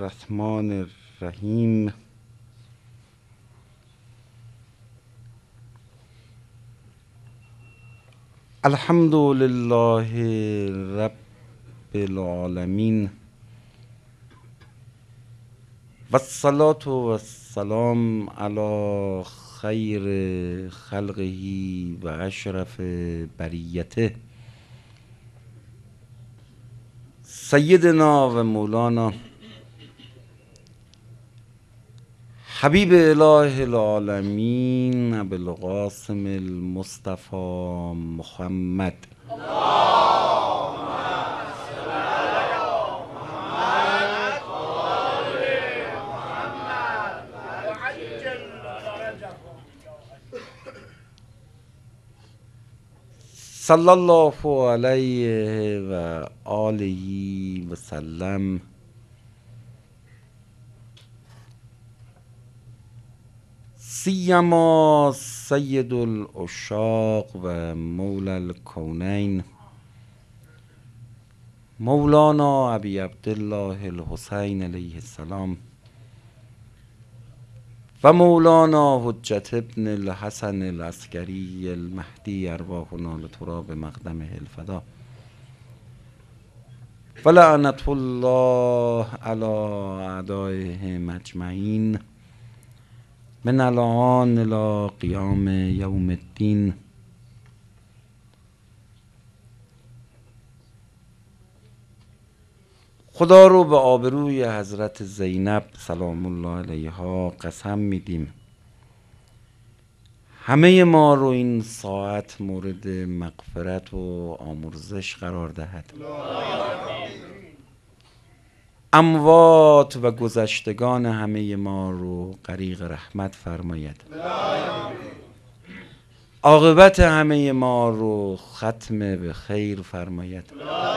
الرحمن الرحیم. الحمد لله رب العالمین و الصلاة و السلام علی خیر خلقه و اشرف بریته سیدنا و مولانا حبیب اله العالمین ابوالقاسم المصطفى محمد صلی الله علیه و آله و سلم. سیما سید العشاق و مولا الکونین مولانا ابی عبدالله الحسین علیه السلام و مولانا حجت ابن الحسن العسکری المهدی ارواحنا لتراب مقدمه الفدا و لعنة الله علی اعدائهم اجمعین من الان الی قیام یوم الدین. خدا رو به آبروی حضرت زینب سلام الله علیها قسم میدیم همه ما رو این ساعت مورد مغفرت و آمرزش قرار دهد. اموات و گذشتگان همه ما رو غریق رحمت فرماید. عاقبت همه ما رو ختم به خیر فرماید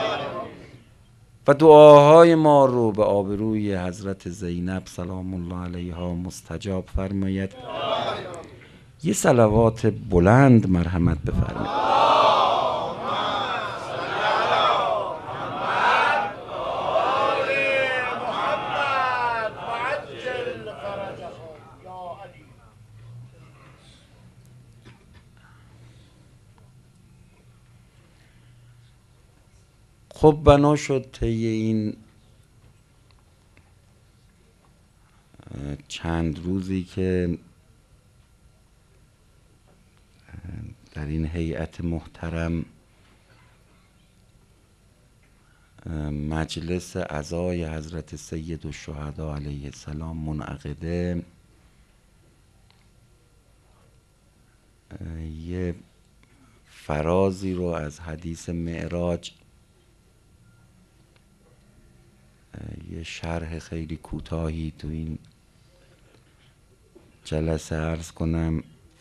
و دعاهای ما رو به آبروی حضرت زینب سلام الله علیها مستجاب فرماید. یه صلوات بلند مرحمت بفرمایید. خب بنا شد طی این چند روزی که در این هیئت محترم مجلس عزای حضرت سید الشهدا علیه السلام منعقده، یه فرازی رو از حدیث معراج، یه شرح خیلی کوتاهی تو این جلسه عرض کنم.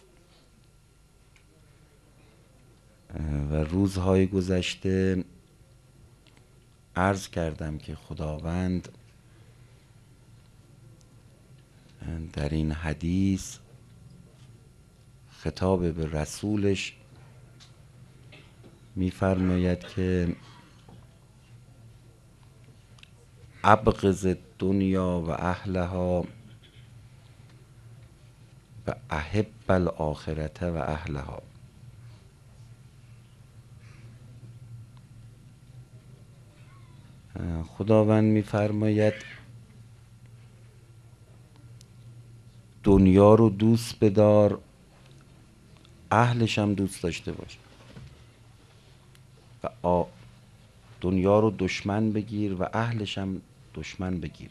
و روزهای گذشته عرض کردم که خداوند در این حدیث خطاب به رسولش می‌فرماید که ابغض الدنیا و اهلها و احب الاخرة و اهلها. خداوند می‌فرماید دنیا رو دوست بدار، اهلش هم دوست داشته باش، و دنیا رو دشمن بگیر و اهلش هم دشمن بگیر.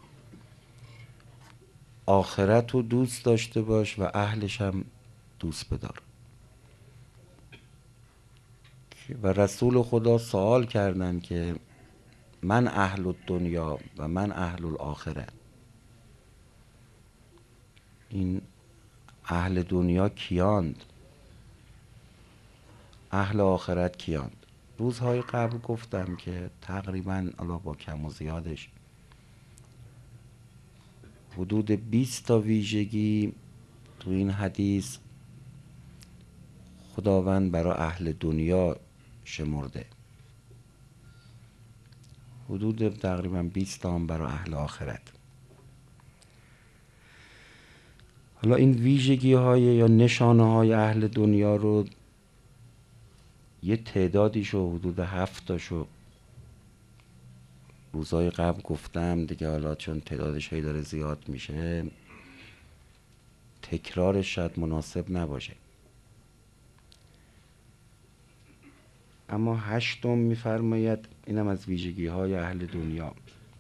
آخرت رو دوست داشته باش و اهلش هم دوست بدار. و رسول خدا سوال کردن که من اهل الدنیا و من اهل الاخره. این اهل دنیا کیاند؟ اهل آخرت کیاند؟ روزهای قبل گفتم که تقریبا الا با کم و زیادش حدود 20 تا ویژگی تو این حدیث خداوند برای اهل دنیا شمرده. حدود تقریبا 20 تا هم برای اهل آخرت. حالا این ویژگی های یا نشانه های اهل دنیا رو یه تعدادیشو حدود 7 تاشو روزای قبل گفتم دیگه. حالا چون تعدادش هی داره زیاد میشه تکرارش شاید مناسب نباشه، اما 8م میفرماید، اینم از ویژگی های اهل دنیا: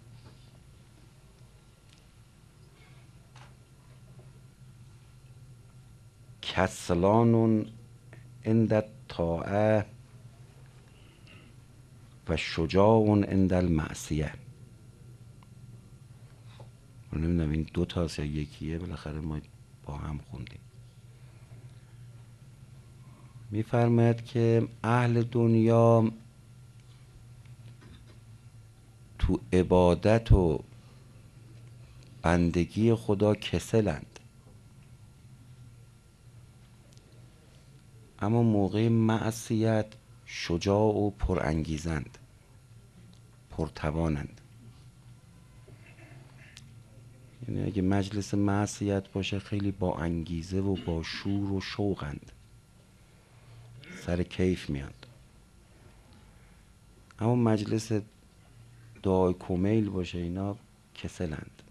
کسلان عند الطاعه و شجاع عند المعصیه. من نمیدونم این 2 تاست یا یکیه، بالاخره ما با هم خوندیم. میفرماید که اهل دنیا تو عبادت و بندگی خدا کسلند، اما موقع معصیت شجاع و پرانگیزند، پرتوانند. یعنی اگه مجلس معصیت باشه خیلی با انگیزه و با شور و شوقند، سر کیف میاد. اما مجلس دعای کمیل باشه اینا کسلند.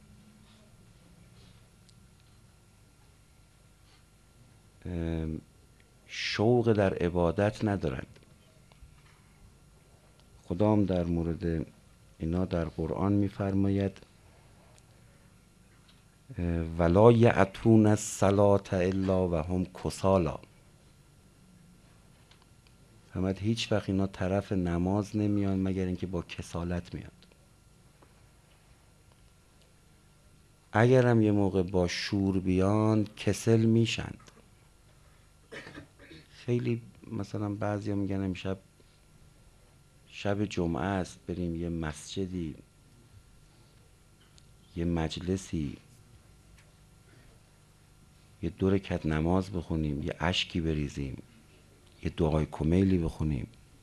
شوق در عبادت ندارند. خدا هم در مورد اینا در قرآن میفرماید: ولا یأتون الصلاة الا و هم کسالا. فرماید هیچ وقت اینا طرف نماز نمیان مگر اینکه با کسالت میاد. اگرم یه موقع با شور بیان کسل میشند. خیلی مثلا بعضیا میگن امشب شب جمعه است بریم یه مسجدی، یه مجلسی، یه 2 رکعت نماز بخونیم، یه اشکی بریزیم، یه دعای کمیلی بخونیم.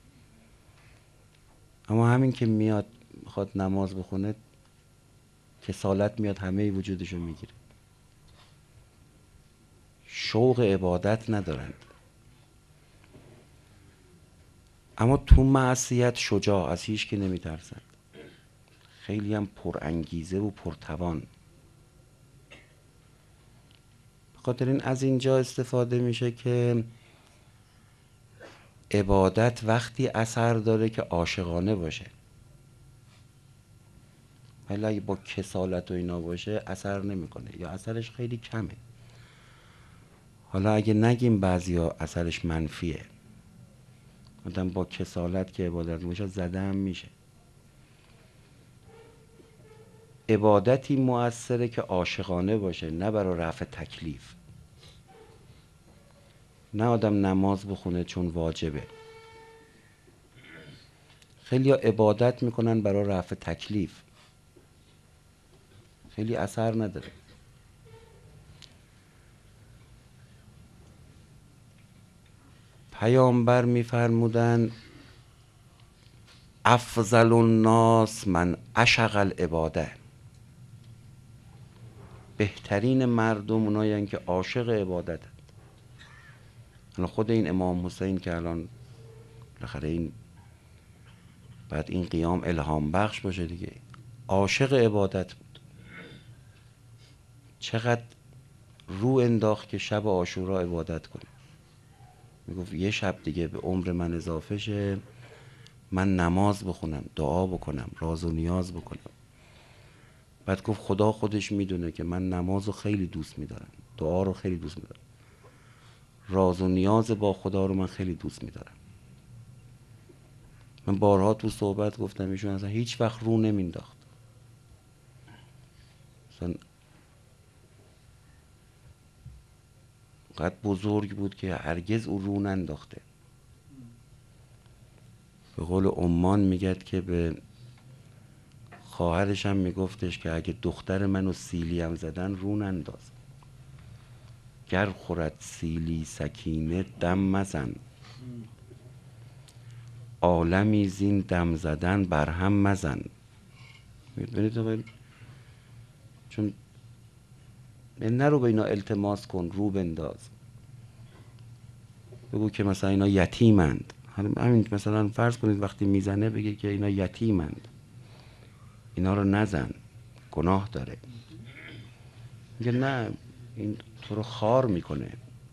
اما همین که میاد میخواد نماز بخونه کسالت میاد، همه وجودشو میگیره. شوق عبادت ندارند. اما تو معصیت شجاع، از هیچ که نمیترسند، خیلی هم پرانگیزه و پرتوان. بخاطر این از اینجا استفاده میشه که عبادت وقتی اثر داره که عاشقانه باشه، ولی اگه با کسالت و اینا باشه اثر نمیکنه یا اثرش خیلی کمه. حالا اگه نگیم بعضیا اثرش منفیه، آدم با کسالت که عبادت میشه زده هم میشه. عبادتی مؤثره که عاشقانه باشه، نه برای رفع تکلیف. نه آدم نماز بخونه چون واجبه. خیلی عبادت میکنن برای رفع تکلیف، خیلی اثر نداره. پیامبر میفرمودن افضل الناس من عشق العباده. بهترین مردم اونایین که عاشق عبادتن. الان خود این امام حسین که الان بالاخره این بعد این قیام الهام بخش باشه دیگه، عاشق عبادت بود. چقدر رو انداخت که شب عاشورا عبادت کنه. میگفت یه شب دیگه به عمر من اضافه شه، من نماز بخونم، دعا بکنم، راز و نیاز بکنم. بعد گفت خدا خودش میدونه که من نماز رو خیلی دوست میدارم، دعا رو خیلی دوست میدارم، راز و نیاز با خدا رو من خیلی دوست میدارم. من بارها تو صحبت گفتم ایشون اصلا هیچ وقت رو نمینداخت. اصلا قد بزرگ بود که هرگز او رو ننداخته. به قول عمان میگد که به خواهرش هم میگفتش که اگه دختر منو سیلی هم زدن رو ننداز، گر خورد سیلی سکینه دم مزن، عالمی زین دم زدن بر هم مزن. میدونید چون نرو به اینا التماس کن، رو بنداز، بگو که مثلا اینا یتیمند. همین مثلا فرض کنید وقتی میزنه بگه که اینا یتیمند، اینا رو نزن، گناه داره. میگه نه، این تو رو خار میکنه،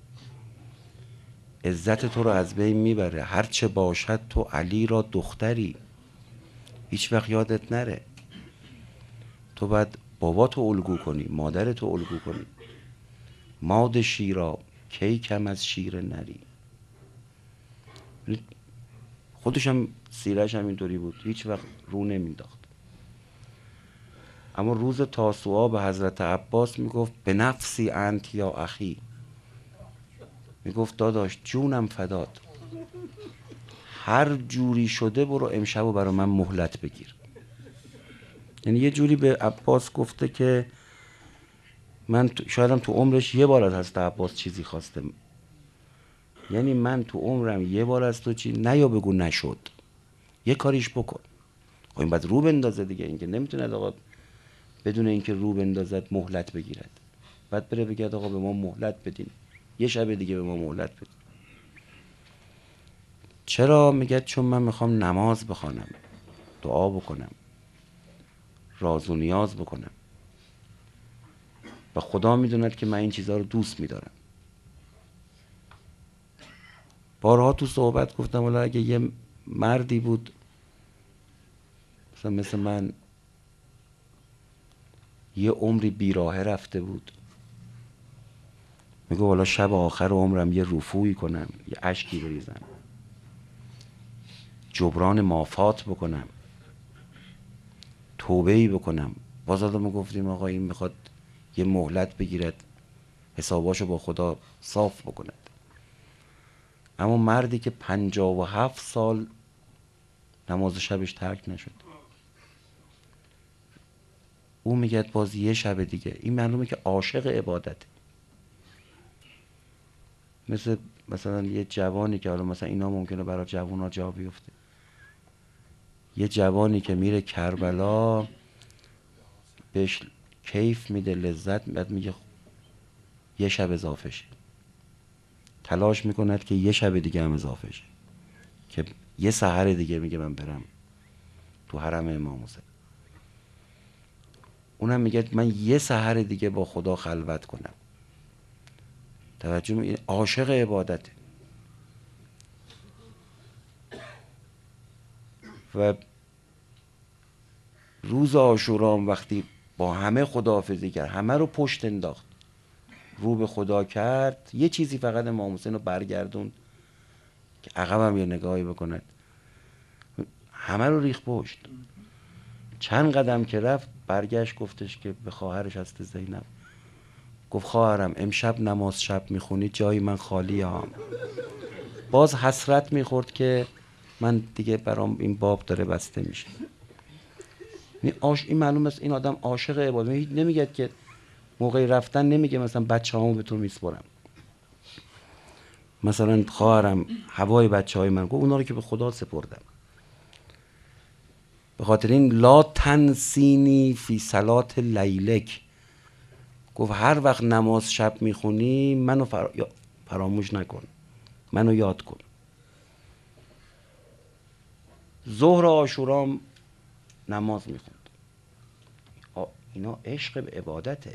عزت تو رو از بین میبره. هرچه باشد تو علی را دختری، هیچ وقت یادت نره. تو باید باباتو الگو کنی، مادرتو الگو کنی. ماد شیرا کی کم از شیر نری. خودش هم سیرش هم اینطوری بود، هیچ وقت رو نمینداخت. اما روز تاسوعا به حضرت عباس میگفت به نفسی انت یا اخی، میگفت داداش جونم فدات، هر جوری شده برو امشب و برای من مهلت بگیر. یعنی یه جوری به عباس گفته که من شایدم تو عمرش یه بار از حضرت عباس چیزی خواستم، یعنی من تو عمرم یه بار از تو چی نیا بگو نشد، یه کاریش بکن. خب این باید رو بندازه دیگه، این که نمیتونه آقا بدون اینکه رو بندازد مهلت بگیرد، بعد بره بگه آقا به ما مهلت بدین، یه شب دیگه به ما مهلت بدین. چرا؟ میگه چون من میخوام نماز بخوانم، دعا بکنم، راز و نیاز بکنم و خدا میدوند که من این چیزها رو دوست میدارم. بارها تو صحبت گفتم والا اگه یه مردی بود مثل من، یه عمری بیراهه رفته بود، میگه والا شب آخر عمرم یه رفوعی کنم، یه اشکی بریزم، جبران مافات بکنم، توبه‌ای بکنم. باز آدم گفتیم آقا این میخواد یه مهلت بگیرد، حساباشو با خدا صاف بکند. اما مردی که 57 سال نماز شبش ترک نشد، او میگه باز یه شب دیگه. این معلومه که عاشق عبادته. مثلا یه جوانی که حالا مثلا اینا ممکنه برای جوونا جا بیفته، یه جوانی که میره کربلا بهش کیف میده، لذت میده، میگه یه شب اضافه شه، تلاش میکند که یه شب دیگه هم اضافه شه، که یه سحر دیگه میگه من برم تو حرم امام حسین. اونم میگه من یه سحر دیگه با خدا خلوت کنم. توجه می عاشق عبادته. و روز عاشورا وقتی با همه خداحافظی کرد، همه رو پشت انداخت، رو به خدا کرد، یه چیزی فقط امام حسین رو برگردون که عقبم یه نگاهی بکند، همه رو ریخ پشت. چند قدم که رفت برگشت گفتش که به خواهرش هست زینب، گفت خواهرم امشب نماز شب میخونی جای من خالیه ها. باز حسرت میخورد که من دیگه برام این باب داره بسته میشه. این معلوم است این آدم عاشق عبادت. نمیگه که موقع رفتن نمیگه مثلا بچه‌هامو به تو میسپرم، مثلا خواهرم هوای بچه‌های من، گفت اونا رو که به خدا سپردم. به خاطر این لا تنسینی فی صلات لیلک، گفت هر وقت نماز شب میخونی منو فراموش نکن، منو یاد کن. ظهر عاشورا نماز میخوند. اینا عشق به عبادته.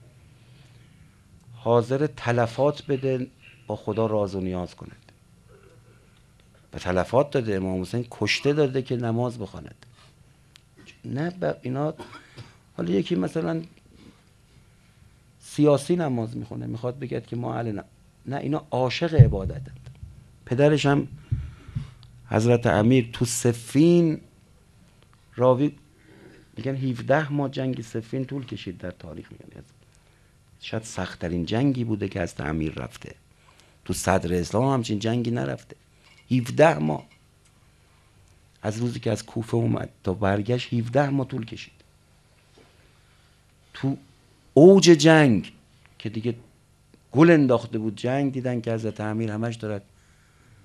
حاضر تلفات بده با خدا راز و نیاز کند. و تلفات داده، امام حسین کشته داده که نماز بخواند. نه اینا حالا یکی مثلا سیاسی نماز میخونه میخواد بگه که ما اهل نه، اینا عاشق عبادتند. پدرش هم حضرت امیر تو صفین، راوی میگن 17 ماه جنگ صفین طول کشید در تاریخ، میگن شاید سخت‌ترین جنگی بوده که حضرت امیر رفته. تو صدر اسلام همچین جنگی نرفته. 17 ماه از روزی که از کوفه اومد تا برگشت 17 ماه طول کشید. تو اوج جنگ که دیگه گل انداخته بود جنگ، دیدن که حضرت امیر همش دارد،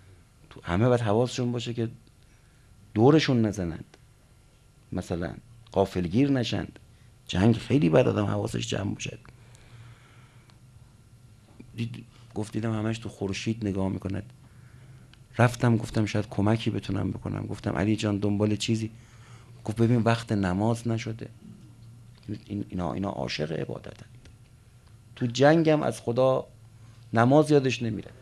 تو همه باید حواسشون باشه که دورشون نزنند. مثلا غافلگیر نشند. جنگ خیلی بد، آدم حواسش جمع باشد. دیدم همش تو خورشید نگاه میکند. رفتم گفتم شاید کمکی بتونم بکنم. گفتم علی جان دنبال چیزی؟ گفت ببین وقت نماز نشده. اینا عاشق عبادتند. تو جنگم از خدا نماز یادش نمیره،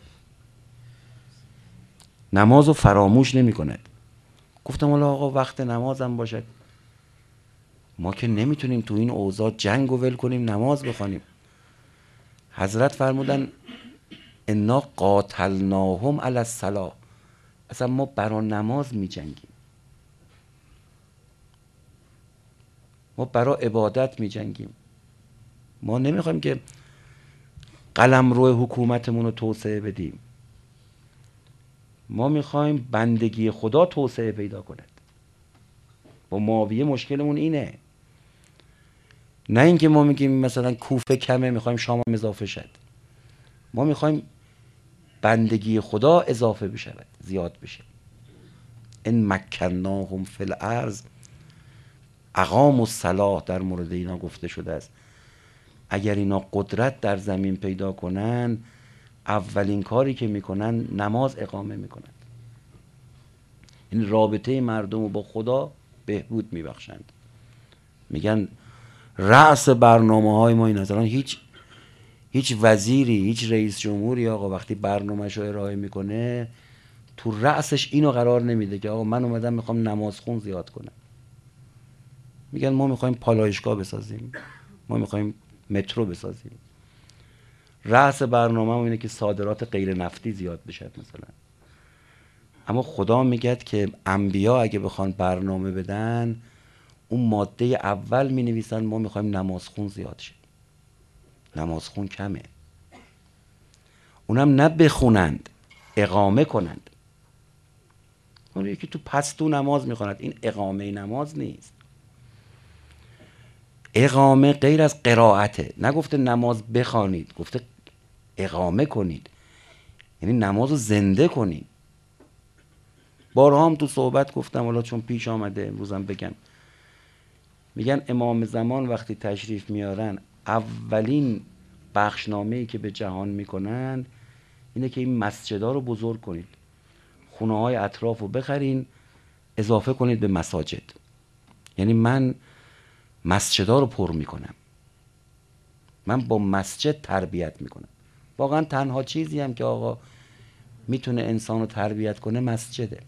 نمازو فراموش نمیکند. گفتم حالا آقا وقت نمازم باشد، ما که نمیتونیم تو این اوضاع جنگو ول کنیم نماز بخوانیم. حضرت فرمودن انا قاتلناهم علی الصلاة، اصلا ما برا نماز می جنگیم، ما برا عبادت می جنگیم. ما نمیخوایم که قلمرو حکومتمون رو توسعه بدیم، ما میخوایم بندگی خدا توسعه پیدا کند. با معاویه مشکلمون اینه، نه اینکه ما میگیم مثلا کوفه کمه میخوایم شام هم اضافه شد. ما میخوایم بندگی خدا اضافه بشود، زیاد بشه. ان مکناهم فی الارض اقاموا الصلاة، در مورد اینا گفته شده است اگر اینا قدرت در زمین پیدا کنن اولین کاری که میکنن نماز اقامه میکنن. این رابطه مردم رو با خدا بهبود میبخشند. میگن رأس برنامه های ما این است. الان هیچ وزیری، هیچ رئیس جمهوری آقا وقتی برنامه‌ش رو ارائه میکنه تو رأسش اینو قرار نمیده که آقا من اومدم میخوام نمازخون زیاد کنم. میگن ما میخوایم پالایشگاه بسازیم، ما میخوایم مترو بسازیم. رأس برنامه اینه که صادرات غیر نفتی زیاد بشه مثلا. اما خدا میگه که انبیا اگه بخوان برنامه بدن اون ماده اول مینویسن ما میخوایم نمازخون زیاد شه. نمازخون کمه، اونم نه بخونند، اقامه کنند. اون یکی تو پستو نماز میخواند، این اقامه نماز نیست. اقامه غیر از قرائته، نگفته نماز بخوانید، گفته اقامه کنید، یعنی نماز رو زنده کنید. بارها هم تو صحبت گفتم، حالا چون پیش آمده امروزم بگم. میگن امام زمان وقتی تشریف میارن اولین بخشنامه‌ای که به جهان میکنن اینه که این مسجدها رو بزرگ کنید، خونه های اطراف رو بخرین اضافه کنید به مساجد. یعنی من مسجدها رو پر میکنم، من با مسجد تربیت میکنم. واقعا تنها چیزی هم که آقا میتونه انسان رو تربیت کنه مسجده.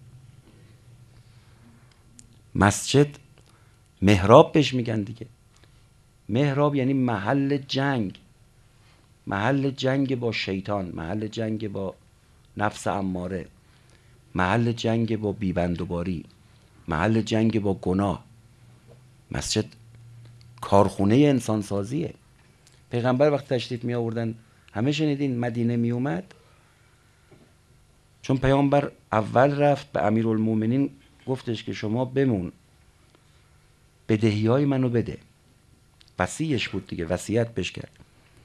مسجد محراب بهش میگن دیگه. محراب یعنی محل جنگ، محل جنگ با شیطان، محل جنگ با نفس اماره، محل جنگ با بیبندوباری، محل جنگ با گناه. مسجد کارخونه انسان سازیه. پیغمبر وقتی تشریف می آوردن همه شنیدین مدینه می اومد، چون پیامبر اول رفت به امیرالمومنین گفتش که شما بمون بدهی های منو بده. وصیش بود دیگه، وصیت بهش کرد.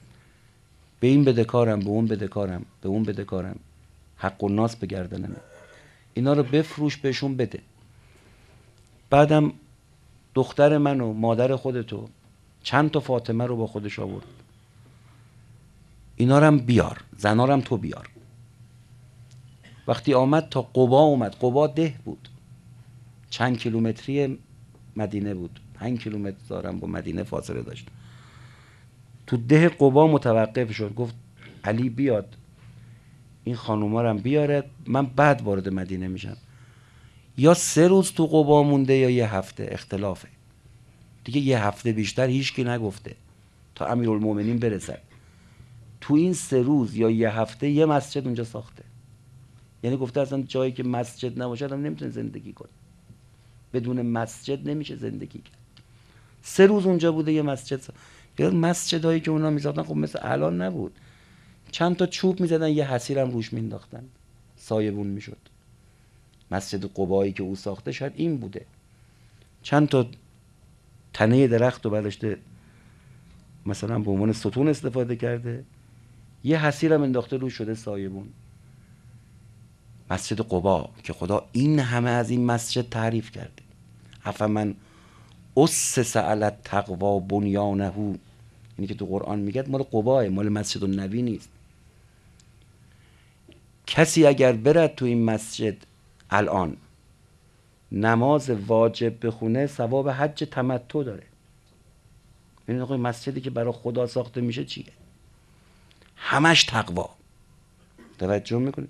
به این بدهکارم، به اون بدهکارم، به اون بدهکارم، حق الناس بگردنم، اینا رو بفروش بهشون بده. بعدم دختر منو، مادر خودتو، چند تا فاطمه رو با خودش آورد، اینا رو هم بیار، زنا رو هم تو بیار. وقتی آمد تا قبا اومد، قبا ده بود، چند کیلومتری مدینه بود، 5 کیلومتر دارم با مدینه فاصله داشت. تو ده قبا متوقف شد، گفت علی بیاد این خانوما رو هم بیاره، من بعد وارد مدینه میشم. یا 3 روز تو قبا مونده یا 1 هفته، اختلافه دیگه. 1 هفته بیشتر هیچکی نگفته تا امیرالمومنین برسد. تو این 3 روز یا 1 هفته یه مسجد اونجا ساخته. یعنی گفته اصلا جایی که مسجد نباشه آدم نمیتونه زندگی کنه، بدون مسجد نمیشه زندگی کرد. 3 روز اونجا بوده یه مسجد مسجدهایی که اونا میساختن خب مثل الان نبود، چند تا چوب میزدن یه حصیر هم روش مینداختن سایبون میشد. مسجد قبایی که او ساخته شاید این بوده، چند تا تنه درخت رو برداشته مثلا به عنوان ستون استفاده کرده، یه حصیر هم انداخته روش شده سایبون. مسجد قبا که خدا این همه از این مسجد تعریف کرده. افمن اسس علی التقوا بنیانه، اینی که تو قرآن میگه مال قباه، مال مسجد النبی نیست. کسی اگر برد تو این مسجد الان نماز واجب بخونه ثواب حج تمتع داره. ببینید آقا مسجدی که برای خدا ساخته میشه چیه؟ همش تقوا. توجه میکنید؟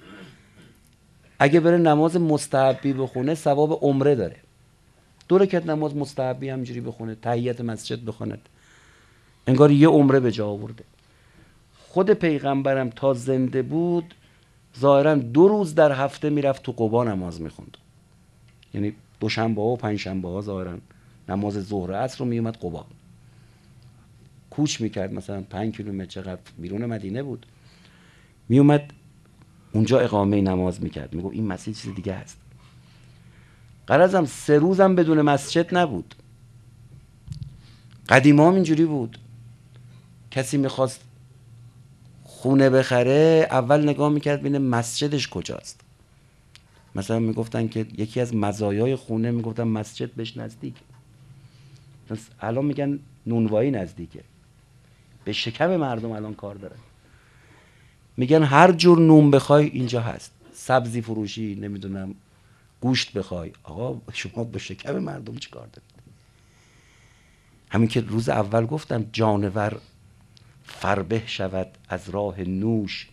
اگه بره نماز مستحبی بخونه ثواب عمره داره. 2 رکعت نماز مستحبی همینجوری بخونه، تحیت مسجد بخوند، انگار یه عمره به جا آورده. خود پیغمبرم تا زنده بود ظاهرا 2 روز در هفته میرفت تو قبا نماز میخوند. یعنی دوشنبه ها و پنجشنبه ها ظاهرا نماز ظهر عصر رو میومد قبا، کوچ میکرد، مثلا 5 کیلومتر چقدر بیرون مدینه بود، میومد اونجا اقامه نماز میکرد. میگو این مسجد چیز دیگه هست. غرضم 3 روزم بدون مسجد نبود. قدیما هم اینجوری بود، کسی میخواست خونه بخره اول نگاه میکرد ببینه مسجدش کجاست. مثلا میگفتن که یکی از مزایای خونه میگفتن مسجد بهش نزدیک. الان میگن نونوایی نزدیکه، به شکم مردم الان کار دارن. میگن هر جور نون بخوای اینجا هست، سبزی فروشی، نمیدونم گوشت بخوای. آقا شما به شکم مردم چی کار دارید؟ همین که روز اول گفتم جانور فربه شود از راه نوش،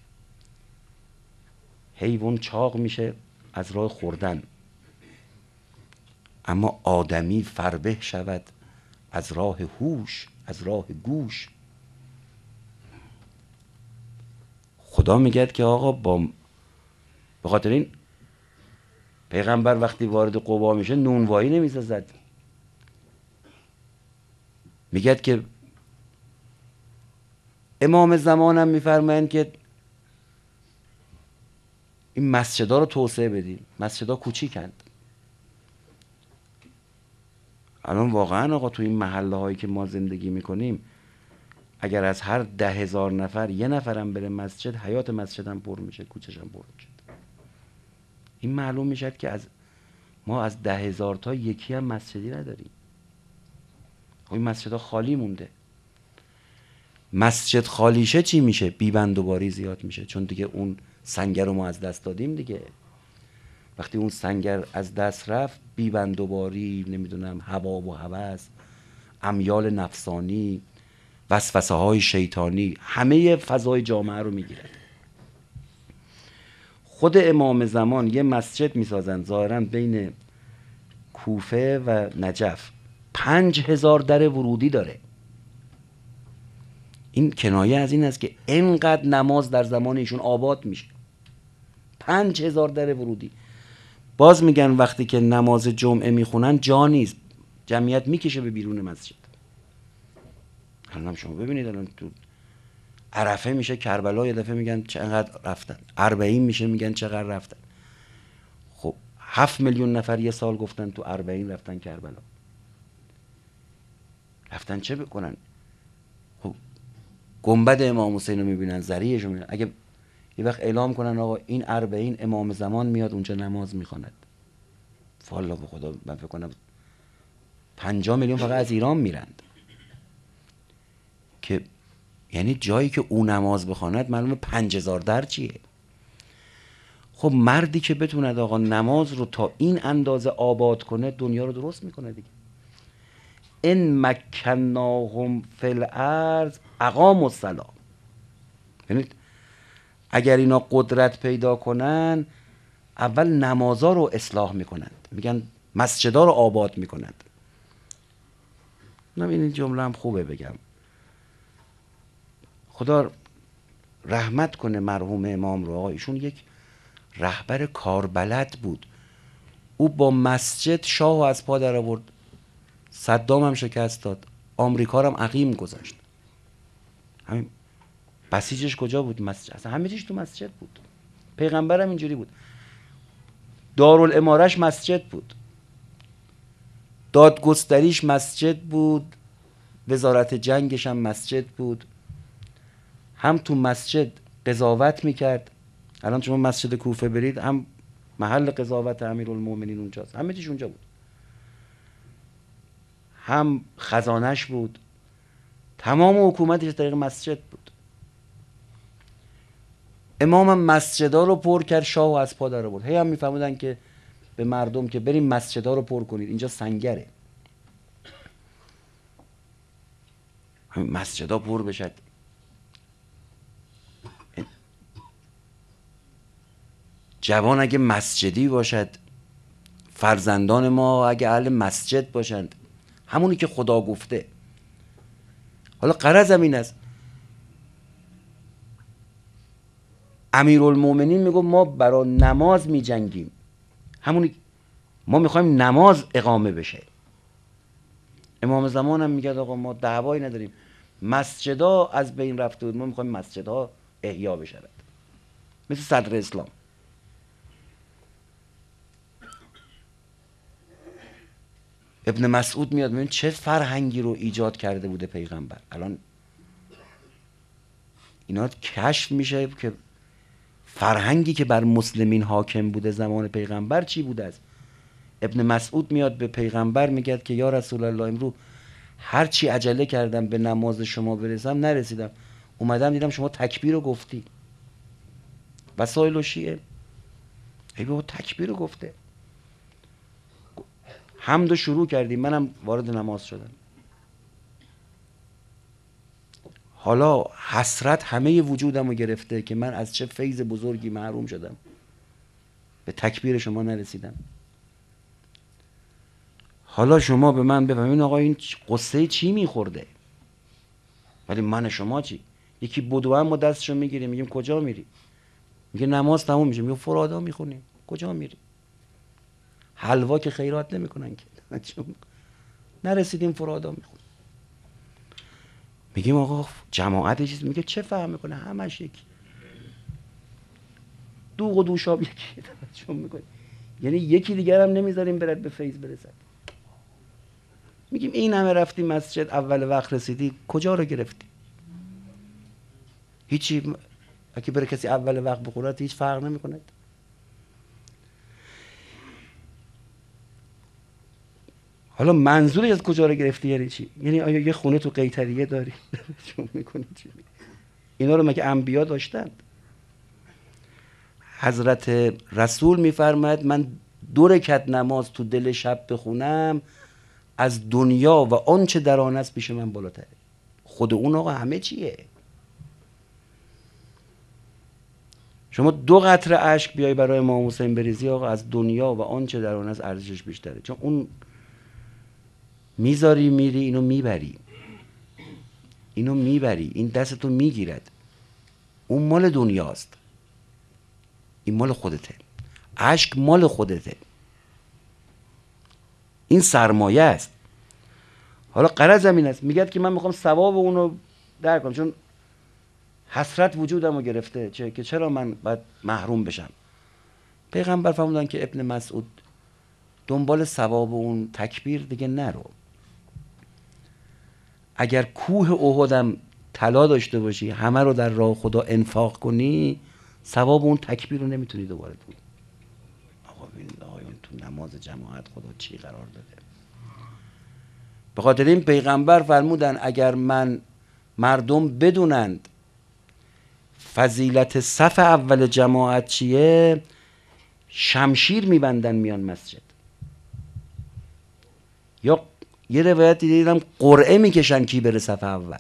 حیوان چاق میشه از راه خوردن، اما آدمی فربه شود از راه هوش، از راه گوش. خدا میگه که آقا به خاطر این پیغمبر وقتی وارد قبا میشه نونوایی نمیسازد. میگه که امام زمانم میفرمایند که این مسجدها رو توسعه بدین. مسجدها کوچیکند. الان واقعا آقا تو این محله هایی که ما زندگی میکنیم اگر از هر 10,000 نفر 1 نفرم بره مسجد، حیات مسجد هم پر میشه، کوچش هم پر میشه. این معلوم میشه که ما از 10,000 تا یکی هم مسجدی نداریم. این مسجدها خالی مونده. مسجد خالی شه چی میشه؟ بیبندوباری زیاد میشه، چون دیگه اون سنگر رو ما از دست دادیم دیگه. وقتی اون سنگر از دست رفت، بیبندوباری، نمیدونم هوا و هوس، امیال نفسانی، وسوسه های شیطانی، همه فضای جامعه رو میگیرد. خود امام زمان یه مسجد میسازن ظاهرا بین کوفه و نجف، 5,000 در ورودی داره. این کنایه از این است که اینقدر نماز در زمان ایشون آباد میشه. 5,000 در ورودی. باز میگن وقتی که نماز جمعه میخونن جا نیست، جمعیت میکشه به بیرون مسجد. الان شما ببینید الان تو عرفه میشه کربلا، یه دفعه میگن چقدر رفتن، 40 میشه میگن چقدر رفتن. خب 7 میلیون نفر یه سال گفتن تو 40 رفتن کربلا. رفتن چه بکنن؟ خب گنبد امام حسین رو میبینن، ذریعش رو میبینن. اگه یه وقت اعلام کنن آقا این 40 امام زمان میاد اونجا نماز میخواند، والا به خدا من فکر کنم 50 میلیون فقط از ایران میرند، که یعنی جایی که او نماز بخواند معلومه 5,000 در چیه. خب مردی که بتوند آقا نماز رو تا این اندازه آباد کنه دنیا رو درست میکنه دیگه. ان مکناهم فی الارض اقاموا الصلاة. یعنی اگر اینا قدرت پیدا کنن اول نمازا رو اصلاح میکنند، میگن مسجدا رو آباد میکنند. این جمله هم خوبه بگم، خدا رحمت کنه مرحوم امام رو. آقا ایشون یک رهبر کاربلد بود. او با مسجد شاه از پا در آورد، صدام هم شکست داد، آمریکا هم عقیم گذاشت. همین بسیجش کجا بود؟ مسجد. اصلا همه چیش تو مسجد بود. پیغمبرم اینجوری بود، دارالامارش مسجد بود، دادگستریش مسجد بود، وزارت جنگش هم مسجد بود، هم تو مسجد قضاوت میکرد. الان شما مسجد کوفه برید هم محل قضاوت امیرالمومنین اونجاست، همه چیش اونجا بود. هم خزانش بود، تمام حکومتش طریق مسجد بود. امامم مسجدها رو پر کرد، شاه و از پا در آورد. هی هم میفهمودن که به مردم که بریم مسجدها رو پر کنید، اینجا سنگره، همین مسجدها پر بشد. جوان اگه مسجدی باشد، فرزندان ما اگه اهل مسجد باشند، همونی که خدا گفته. حالا غرضم این است، امیرالمومنین میگه ما برای نماز میجنگیم، همونی ما میخوایم نماز اقامه بشه. امام زمان هم میگه آقا ما دعوایی نداریم، مسجدها از بین رفته بود، ما میخوایم مسجدها احیا بشود، مثل صدر اسلام. ابن مسعود میاد میگه چه فرهنگی رو ایجاد کرده بوده پیغمبر. الان اینا کشف میشه که فرهنگی که بر مسلمین حاکم بوده زمان پیغمبر چی بوده است. ابن مسعود میاد به پیغمبر میگه که یا رسول الله، امروز هر چی عجله کردم به نماز شما برسم نرسیدم، اومدم دیدم شما تکبیر رو گفتی. وسایل و شیعه ای بابا تکبیر رو گفته، حمد شروع کردیم، منم وارد نماز شدم. حالا حسرت همه وجودم رو گرفته که من از چه فیض بزرگی محروم شدم، به تکبیر شما نرسیدم. حالا شما به من بفهمین آقا این قصه چی میخورده، ولی من شما چی؟ یکی بدو هم ما دستشو میگیریم میگیم کجا میری؟ میگه نماز تموم میشه، میگه فرادا میخونیم. کجا میری؟ حلوا که خیرات نمیکنن که نرسیدیم فرادا میخونیم. میگیم آقا جماعت چیز، میگه چه فهم میکنه، همش یکی، دوغ و دوشاب یکی چون میکنه، یعنی یکی دیگر هم نمیذاریم برد به فیض برسد. میگیم این همه رفتی مسجد، اول وقت رسیدی، کجا رو گرفتی؟ هیچی. اگه بره کسی اول وقت بخورد هیچ فرق نمیکنه. حالا منظوری از کجا رو گرفتی یعنی چی؟ یعنی آیا یه خونه تو قیطریه داری؟ چون میکنی چی؟ اینا رو مگه انبیا داشتند؟ حضرت رسول میفرماید من 2 رکعت نماز تو دل شب بخونم، از دنیا و آنچه در آن است پیش من بالاتره. خود اون آقا همه چیه. شما 2 قطره اشک بیای برای امام حسین بریزی، آقا از دنیا و آنچه در آن است ارزشش بیشتره، چون اون میذاری میری اینو میبری، اینو میبری، این دستتو میگیرد، اون مال دنیاست، این مال خودته. اشک مال خودته، این سرمایه است. حالا غرضم این است، میگه که من میخوام ثواب اونو در کنم، چون حسرت وجودمو گرفته که چرا من باید محروم بشم. پیغمبر فرمودن که ابن مسعود دنبال ثواب اون تکبیر دیگه نرو. اگر کوه احدم طلا داشته باشی، همه رو در راه خدا انفاق کنی، ثواب اون تکبیر رو نمیتونی دوباره کنی. آقا ببین آقایون تو نماز جماعت خدا چی قرار داده. به خاطر این پیغمبر فرمودن اگر مردم بدونند فضیلت صف اول جماعت چیه، شمشیر میبندن میان مسجد. یا یه روایتی دیدم قرعه میکشن کی بره صف اول.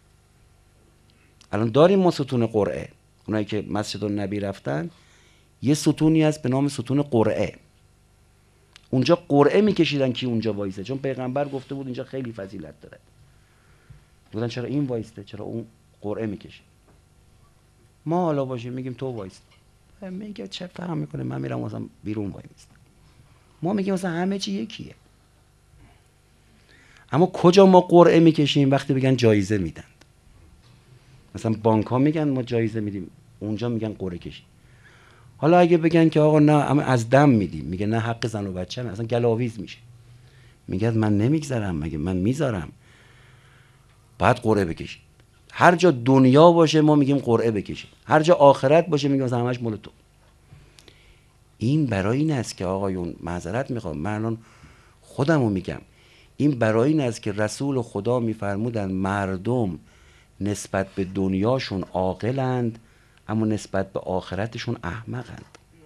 الان داریم ما ستون قرعه، اونایی که مسجد النبی رفتن یه ستونی هست به نام ستون قرعه، اونجا قرعه میکشیدن کی اونجا وایسه، چون پیغمبر گفته بود اینجا خیلی فضیلت داره. بودن چرا این وایسته، چرا اون قرعه میکشه. ما حالا باشیم میگیم تو وایست، میگه چه فهم میکنه، من میرم مثلا بیرون وای میستم. ما میگیم مثلا همه چی یکیه. اما کجا ما قرعه میکشیم؟ وقتی بگن جایزه میدن. مثلا بانک ها میگن ما جایزه میدیم، اونجا میگن قرعه کشی. حالا اگه بگن که آقا نه همه از دم میدیم، میگه نه حق زن و بچه اصلا گلاویز میشه. میگه من نمیگذارم، مگه من میذارم. باید قرعه بکشی. هر جا دنیا باشه ما میگیم قرعه بکشی، هر جا آخرت باشه میگیم مثلا همش مال تو. این برای این است که آقایون معذرت میخوام، من الان خودمو میگم، این برای این است که رسول خدا میفرمودن مردم نسبت به دنیاشون عاقلند اما نسبت به آخرتشون احمقند.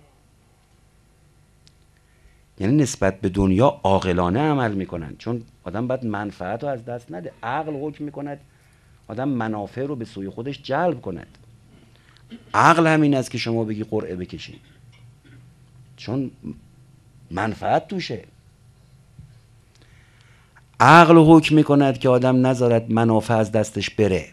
یعنی نسبت به دنیا عاقلانه عمل میکنن، چون آدم باید منفعت رو از دست نده. عقل حکم میکند آدم منافع رو به سوی خودش جلب کند. عقل همین است که شما بگی قرعه بکشید، چون منفعت توشه. عقل حکم میکند که آدم نذارد منافع از دستش بره.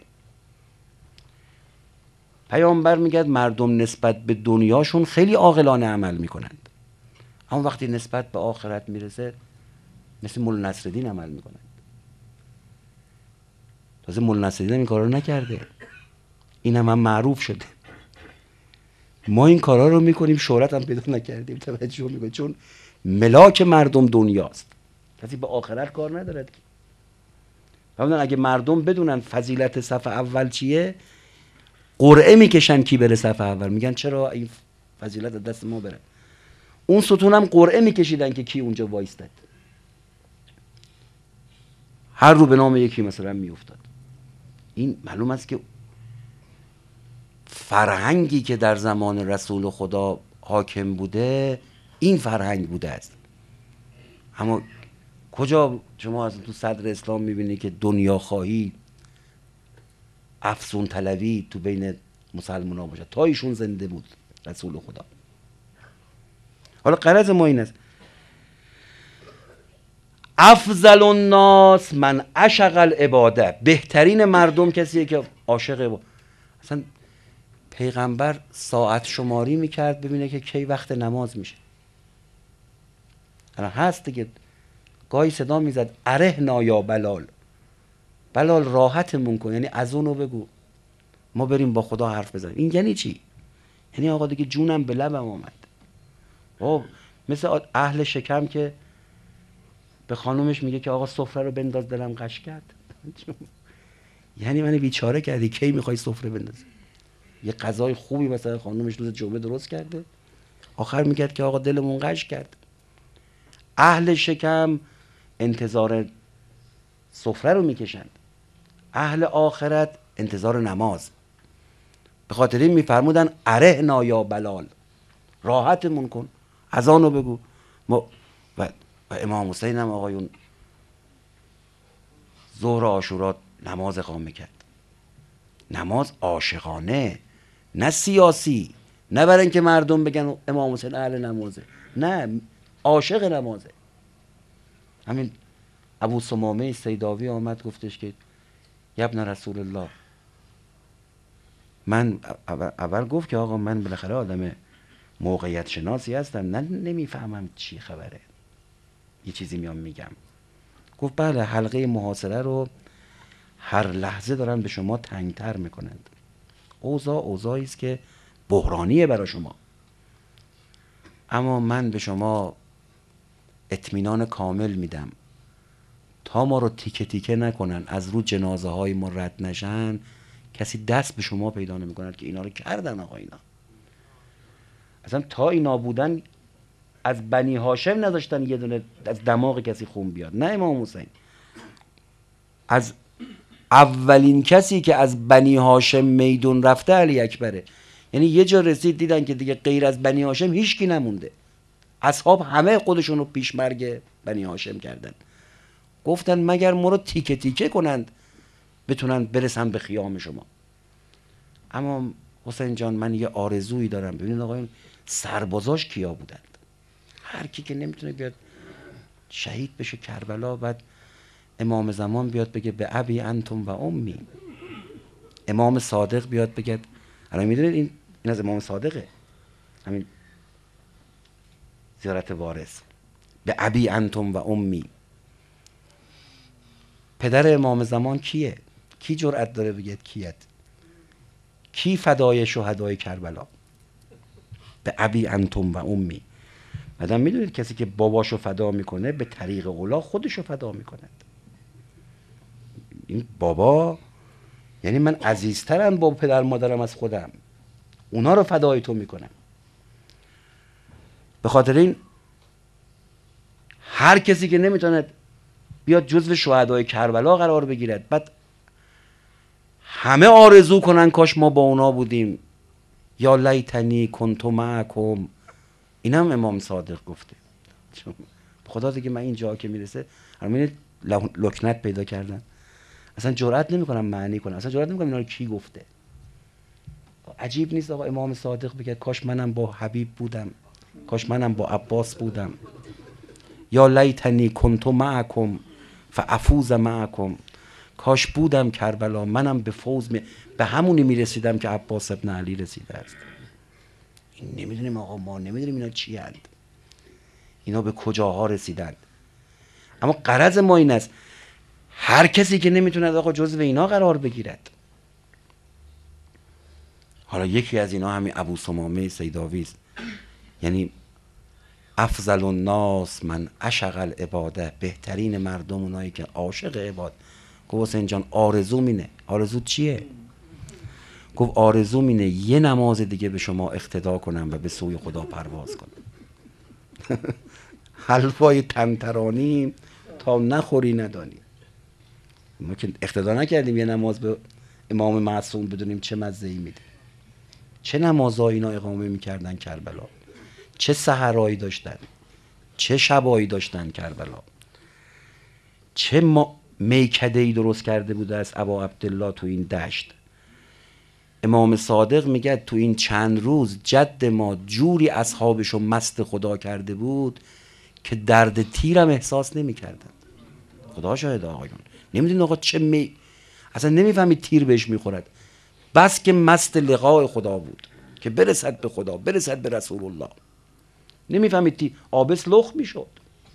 پیامبر میگه مردم نسبت به دنیاشون خیلی عاقلانه عمل میکنند، اما وقتی نسبت به آخرت میرسه مثل مولا نصرالدین عمل میکنند. تازه مولا نصرالدین این کارا رو نکرده، این هم معروف شده. ما این کارا رو میکنیم، شهرت هم پیدا نکردیم. توجه میکنید؟ چون ملاک مردم دنیاست، کسی به آخرت کار ندارد. اگه مردم بدونن فضیلت صف اول چیه، قرعه میکشن کی بره صف اول. میگن چرا این فضیلت از دست ما بره. اون ستون هم قرعه میکشیدن که کی اونجا وایستد، هر رو به نام یکی مثلا میافتاد. این معلوم است که فرهنگی که در زمان رسول خدا حاکم بوده این فرهنگ بوده است. اما کجا شما از تو صدر اسلام میبینی که دنیا خواهی، افسون طلبی تو بین مسلمان ها باشه؟ تا ایشون زنده بود رسول خدا. حالا غرض ما این است افضل الناس من عشق العباده، بهترین مردم کسیه که عاشق اصلا پیغمبر ساعت شماری میکرد ببینه که کی وقت نماز میشه. الان هست دیگه، گاهی صدا میزد ارهنا یا بلال، بلال راحتمون کن، یعنی از اونو بگو ما بریم با خدا حرف بزنیم. این یعنی چی؟ یعنی آقا دیگه جونم به لبم آمد. مثل اهل شکم که به خانومش میگه که آقا سفره رو بنداز دلم قش کرد. یعنی من بیچاره کردی، کی میخوای سفره بندازی؟ یه غذای خوبی مثلا خانومش روز جمعه درست کرده، آخر میگه که آقا دلمون قش کرد. اهل شکم انتظار سفره رو میکشند، اهل آخرت انتظار نماز. به خاطر این میفرمودن ارهنا یا بلال، راحتمون کن، اذانو بگو. و امام حسین هم آقایون ظهر عاشورا نماز اقامه کرد. نماز عاشقانه، نه سیاسی، نه برای اینکه مردم بگن امام حسین اهل نمازه، نه، عاشق نمازه. همین ابو ثمامه سیداوی آمد گفتش که ابن رسول الله، من اول گفت که آقا من بالاخره آدم موقعیت شناسی هستم، نه نمیفهمم چی خبره، یه چیزی میام میگم. گفت بله، حلقه محاصره رو هر لحظه دارن به شما تنگتر میکنند. اوضاعی است که بحرانیه برای شما، اما من به شما اطمینان کامل میدم تا ما رو تیکه تیکه نکنن، از رو جنازه های ما رد نشن، کسی دست به شما پیدا نمیکند که اینا رو کردن. آقا اینا اصلا تا اینا بودن از بنی هاشم نداشتن یه دونه از دماغ کسی خون بیاد. نه امام حسین از اولین کسی که از بنی هاشم میدون رفته علی اکبره. یعنی یه جا رسید دیدن که دیگه غیر از بنی هاشم هیچکی نمونده، اصحاب همه خودشون رو پیش مرگ بنی هاشم کردن. گفتن مگر ما رو تیکه تیکه کنند بتونن برسن به خیام شما. اما حسین جان من یه آرزویی دارم. ببینید آقایون، سربازاش کیا بودند؟ هر کی که نمیتونه بیاد شهید بشه کربلا، بعد امام زمان بیاد بگه به ابی انتم و امی، امام صادق بیاد بگه، الان میدونید این از امام صادقه، همین زیارت وارث، به ابی انتم و امی. پدر امام زمان کیه؟ کی جرأت داره بگه کیت؟ کی فدای شهدای کربلا؟ به ابی انتم و امی. بعدم میدونید کسی که باباشو فدا میکنه به طریق اولا خودشو فدا میکنه. این بابا یعنی من عزیزترم با پدر مادرم از خودم، اونا رو فدای تو میکنم. به خاطر این هر کسی که نمیتونه بیاد جزو شهدای کربلا قرار بگیرد. بعد همه آرزو کنن کاش ما با اونا بودیم. یا لیتنی کنت معکم. اینم امام صادق گفته. خدا دیگه من این جا که میرسه همین لکنت پیدا کردن، اصلا جرئت نمیکنم معنی کنم، اصلا جرئت نمیکنم اینا رو کی گفته. عجیب نیست آقا امام صادق بگه کاش منم با حبیب بودم، کاش منم با عباس بودم. یا لیتنی کنت معکم فافوز معکم. کاش بودم کربلا، منم به فوز به همونی میرسیدم که عباس ابن علی رسیده است. این نمیدونیم آقا، ما نمیدونیم اینا چی هست، اینا به کجاها رسیدند. اما غرض ما این است هر کسی که نمیتونه آقا جزو اینا قرار بگیرد. حالا یکی از اینا همین ابو ثمامه سیداوی است. یعنی افضل الناس من عشق العباده، بهترین مردم اونایی که عاشق عباد. گفت حسین جان آرزو مینه. آرزو چیه؟ گفت آرزو مینه یه نماز دیگه به شما اقتدا کنم و به سوی خدا پرواز کنم. حلوای تنترانی تا نخوری ندانی. ما که اقتدا نکردیم یه نماز به امام معصوم بدونیم چه مزه‌ای میده. چه نمازایی اینا اقامه میکردن کربلا، چه سحرایی داشتن، چه شبایی داشتن کربلا، چه میکده‌ای درست کرده بوده از ابا عبدالله تو این دشت. امام صادق میگه تو این چند روز جد ما جوری اصحابشو مست خدا کرده بود که درد تیرم احساس نمیکردن. خدا شاهد آقایون، نمیدونید آقا چه اصلا نمیفهمید تیر بهش میخورد، بس که مست لقاء خدا بود که برسد به خدا، برسد به رسول الله. نمیفهمید تیر. آبس لخ میشد.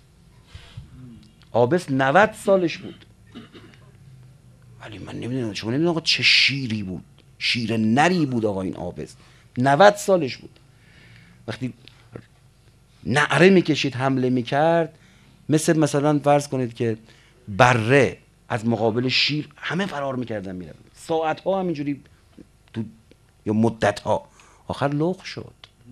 آبس 90 سالش بود، ولی من نمیدونم، شما نمیدونید آقا چه شیری بود، شیر نری بود آقا این آبس. 90 سالش بود. وقتی نعره میکشید حمله میکرد، مثلا فرض کنید که بره از مقابل شیر همه فرار میکردن میرن، ساعت ها همینجوری تو یا مدت ها، آخر لخ شد.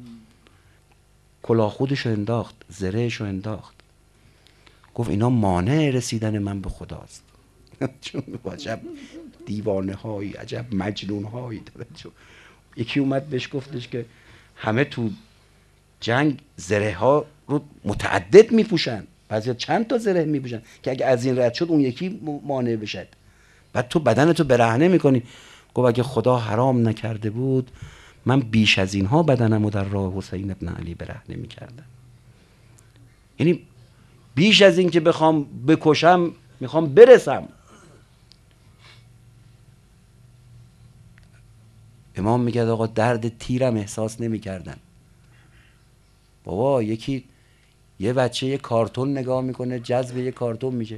کلاه خودشو انداخت، زرهشو انداخت، گفت اینا مانع رسیدن من به خداست. چون عجب دیوانه هایی، عجب مجنون هایی. یکی اومد بهش گفتش که همه تو جنگ زره ها رو متعدد میپوشن، بعضیا چند تا زره میپوشن که اگه از این رد شد اون یکی مانع بشد، بعد تو بدنتو برهنه میکنی. گفت اگه خدا حرام نکرده بود من بیش از اینها بدنمو در راه حسین ابن علی برهنه میکردم. یعنی بیش از این که بخوام بکشم میخوام برسم. امام میگه آقا درد تیرم احساس نمیکردن. بابا یه بچه یه کارتون نگاه میکنه جذب یه کارتون میشه.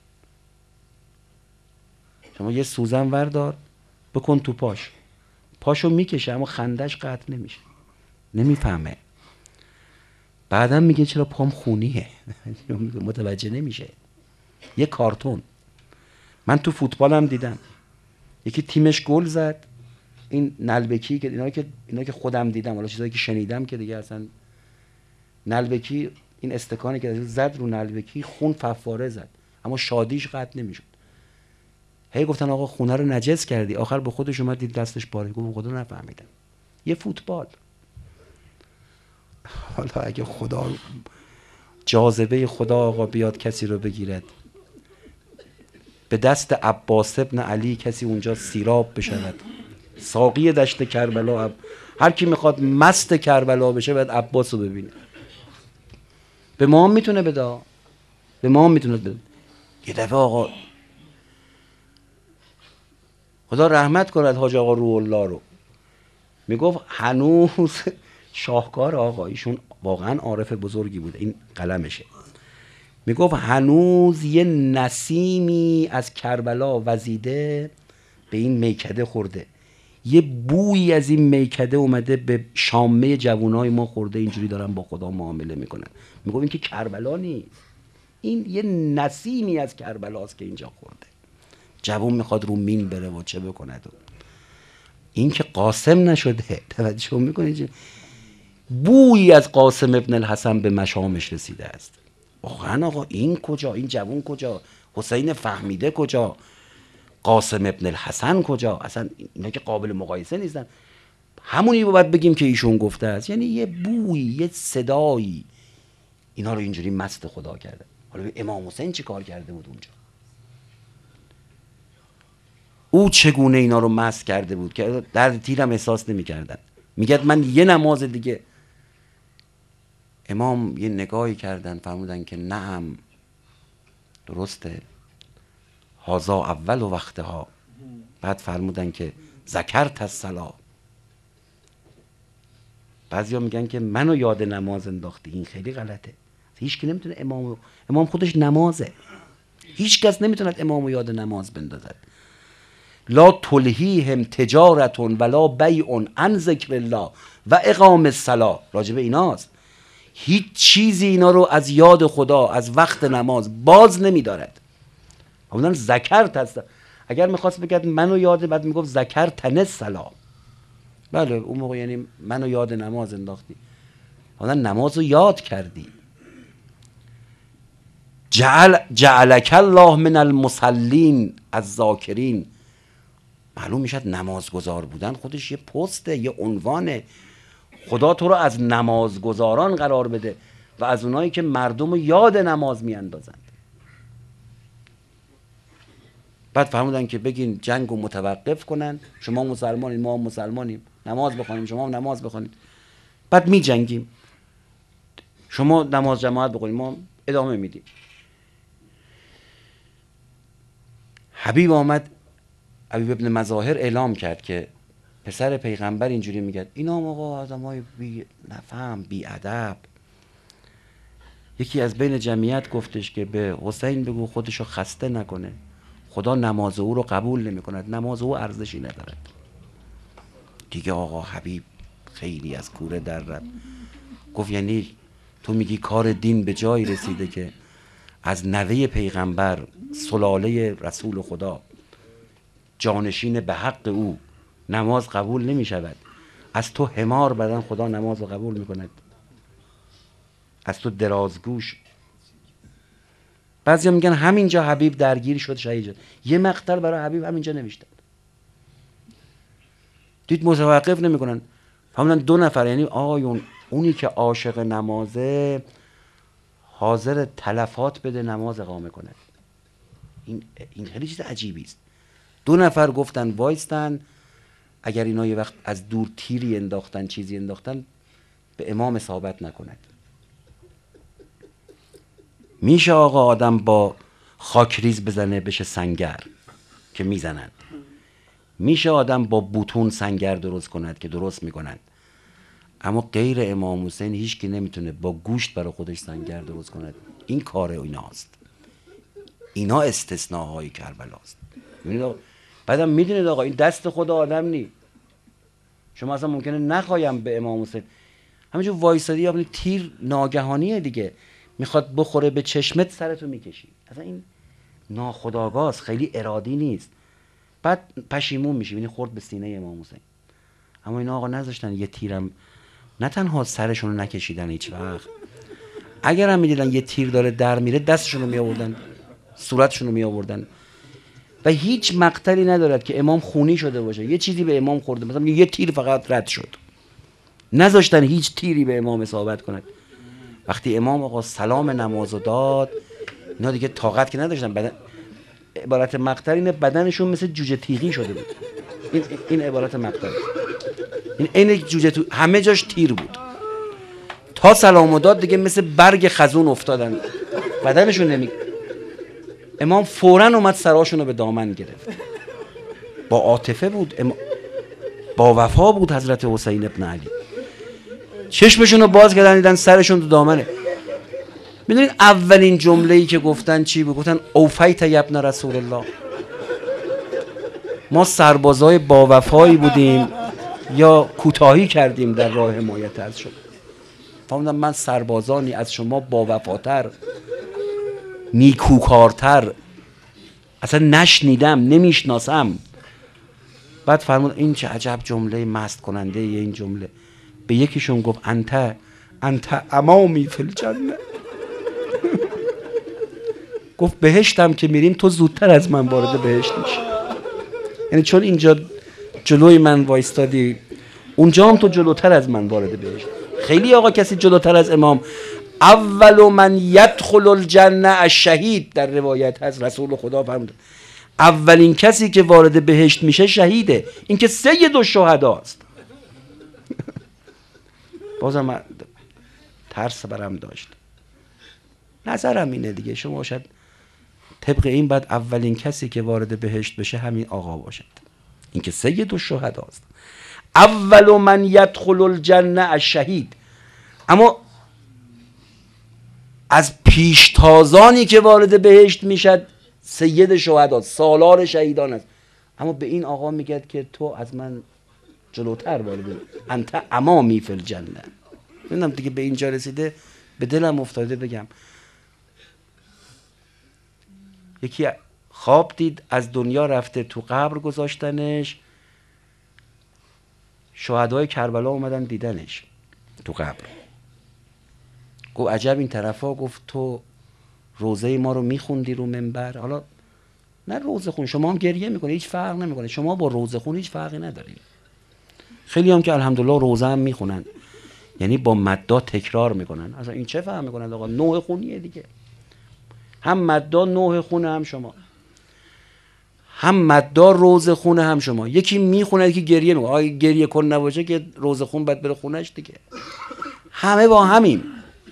شما یه سوزن وردار بکن تو پاشو میکشه اما خندش قطع نمیشه، نمیفهمه. بعدم میگه چرا پام خونیه. متوجه نمیشه. یه کارتون. من تو فوتبالم دیدم یکی تیمش گل زد، این نلبکی که اینا که خودم دیدم، حالا چیزایی که شنیدم که دیگه اصلا، نلبکی این استکانی که زد رو نلبکی خون فواره زد اما شادیش قطع نمیشد. هی گفتن آقا خونه رو نجس کردی، آخر به خودش اومد دید دستش پاره، گفت خدا نفهمیدم. یه فوتبال. حالا اگه خدا جاذبه خدا آقا بیاد کسی رو بگیرد، به دست عباس ابن علی کسی اونجا سیراب بشود، ساقی دشت کربلا، هر کی میخواد مست کربلا بشه باید عباس رو ببینه. به ما هم میتونه بده، به ما هم میتونه بده. یه دفعه آقا خدا رحمت کند حاج آقا روح الله رو، میگفت هنوز شاهکار آقا، ایشون واقعا عارف بزرگی بوده، این قلمشه، میگفت هنوز یه نسیمی از کربلا وزیده به این میکده خورده، یه بویی از این میکده اومده به شامه جوانای ما خورده، اینجوری دارن با خدا معامله میکنن. میگفت این که کربلا نیست، این یه نسیمی از کربلاست که اینجا خورده. جوان میخواد رو مین بره و چه بکنه. این که قاسم نشده. توجه میکنید بویی از قاسم ابن الحسن به مشامش رسیده است. واقعا آقا این کجا، این جوون کجا، حسین فهمیده کجا، قاسم ابن الحسن کجا؟ اصلا اینا که قابل مقایسه نیستن. همونی باید بگیم که ایشون گفته است. یعنی یه بویی، یه صدایی اینا رو اینجوری مست خدا کرده. حالا امام حسین چی کار کرده بود اونجا؟ او چگونه اینا رو مست کرده بود که درد تیرم احساس نمی کردن. میگه من یه نماز دیگه. امام یه نگاهی کردن فرمودن که نعم درسته، هازا اول و وقتها. بعد فرمودن که ذکرت الصلا. بعضیا میگن که منو یاد نماز انداختی. این خیلی غلطه. هیچ کی نمیتونه امام خودش نمازه. هیچ کس نمیتونه امامو یاد نماز بندازد. لا تلهیهم تجارت ولا بیع عن ذکر الله و اقام الصلاة. راجب ایناست. هیچ چیزی اینا رو از یاد خدا، از وقت نماز باز نمیدارد. همون ذکرت هست. اگر میخواست بگه منو یاد، بعد میگفت ذکرتن الصلاة. بله اون موقع یعنی منو یاد نماز انداختی. همون نماز رو یاد کردی. جعلک الله من المصلین الذاکرین. معلوم میشد نمازگزار بودن خودش یه پسته، یه عنوانه. خدا تو رو از نمازگزاران قرار بده و از اونایی که مردم رو یاد نماز میاندازند. بعد فهمیدن که بگین جنگ رو متوقف کنن، شما مسلمانید ما هم مسلمانیم، نماز بخونیم شما هم نماز بخونید. بعد می جنگیم، شما نماز جماعت بخونید ما ادامه میدیم. حبیب آمد، حبیب ابن مظاهر اعلام کرد که پسر پیغمبر اینجوری میگه اینا هم آقا آدمای بی نفهم، بی ادب. یکی از بین جمعیت گفتش که به حسین بگو خودشو خسته نکنه، خدا نماز او رو قبول نمی کند، نماز او ارزشی ندارد. دیگه آقا حبیب خیلی از کوره در رفت. گفت یعنی تو میگی کار دین به جایی رسیده که از نوه پیغمبر، سلاله رسول خدا، جانشین به حق او، نماز قبول نمی شود؟ از تو حمار بدن خدا نماز رو قبول می کند؟ از تو درازگوش. بعضی میگن همینجا حبیب درگیر شد، شهید شد. یه مقتل برای حبیب همینجا نوشتن. دید متوقف نمی کنن. فهمیدن 2 نفر، یعنی آقایون اونی که عاشق نمازه حاضر تلفات بده نماز اقامه کند. این خیلی چیز عجیبی است. 2 نفر گفتن وایستن، اگر اینا یه وقت از دور تیری انداختن، چیزی انداختن، به امام اصابت نکند. میشه آقا آدم با خاکریز بزنه بشه سنگر که میزنند، میشه آدم با بوتون سنگر درست کند که درست میکنند، اما غیر امام حسین هیچ کی نمیتونه با گوشت برای خودش سنگر درست کند. این کار ایناست. اینا استثناهای کربلاست. بعدم میدونید آقا این دست خدا آدم نی. شما اصلا ممکنه نخوایم به امام حسین، همینجور وایسادی یا تیر ناگهانیه دیگه، میخواد بخوره به چشمت سرتو میکشی. اصلا این ناخودآگاه، خیلی ارادی نیست. بعد پشیمون میشی ببینی خورد به سینه امام حسین. اما اینا آقا نذاشتن یه تیرم، نه تنها سرشون رو نکشیدن هیچ وقت، اگر هم میدیدن یه تیر داره در میره دستشون رو میآوردن، صورتشون رو میآوردن. و هیچ مقتلی ندارد که امام خونی شده باشه، یه چیزی به امام خورده مثلا یه تیر فقط رد شد، نذاشتن هیچ تیری به امام اصابت کند. وقتی امام آقا سلام نمازو داد، اینا دیگه طاقت که نداشتن. بدن عبارت مقتل اینه، بدنشون مثل جوجه تیغی شده بود. این عبارت مقتل، این جوجه همه جاش تیر بود. تا سلامو داد دیگه مثل برگ خزون افتادن، بدنشون نمی. امام فوراً اومد سراشون رو به دامن گرفت. با عاطفه بود، با وفا بود حضرت حسین ابن علی. چشمشون رو باز کردن دیدن سرشون تو دامنه. میدونید اولین جمله‌ای که گفتن چی بود؟ گفتن اوفیت ابن رسول الله. ما سربازای با وفایی بودیم یا کوتاهی کردیم در راه حمایت از شما؟ فهمیدم من سربازانی از شما با وفاتر، نیکوکارتر اصلا نشنیدم، نمیشناسم. بعد فرمود این چه عجب جمله مست کننده یه این جمله. به یکیشون گفت انت امامی فی الجنه. گفت بهشتم که میریم تو زودتر از من وارد بهشت میشی. یعنی چون اینجا جلوی من وایستادی، اونجا هم تو جلوتر از من وارد بهشت. خیلی آقا کسی جلوتر از امام. اول من یدخل الجنه الشهید، در روایت هست رسول خدا فرمود اولین کسی که وارد بهشت میشه شهیده. این که سید الشهداست. بازم ترس برم داشت. نظرم اینه دیگه، شما شاید طبق این بعد اولین کسی که وارد بهشت بشه همین آقا باشد، این که سید الشهداست. اول من یدخل الجنه الشهید. اما از پیشتازانی که وارد بهشت میشد سید شهدا، سالار شهیدان است. اما به این آقا میگه که تو از من جلوتر وارد، انت امامی فی الجنه. نمیدونم دیگه به اینجا رسیده، به دلم افتاده بگم. یکی خواب دید از دنیا رفته، تو قبر گذاشتنش، شهدای کربلا اومدن دیدنش تو قبر. گفت عجب این طرفا. گفت تو روزه ما رو میخوندی رو منبر. حالا نه روزه خون، شما هم گریه میکنه هیچ فرق نمیکنه، شما با روزه خون هیچ فرقی ندارید. خیلی هم که الحمدلله روزه هم میخونن، یعنی با مدا تکرار میکنن. اصلا این چه فهم میکنن آقا؟ نوع خونیه دیگه، هم مدا نوع خونه، هم شما هم مدا روزه خونه، هم شما. یکی میخونه یکی گریه میکنه. آگه گریه کن نباشه که روزه خون باید بره خونش دیگه. همه با همین.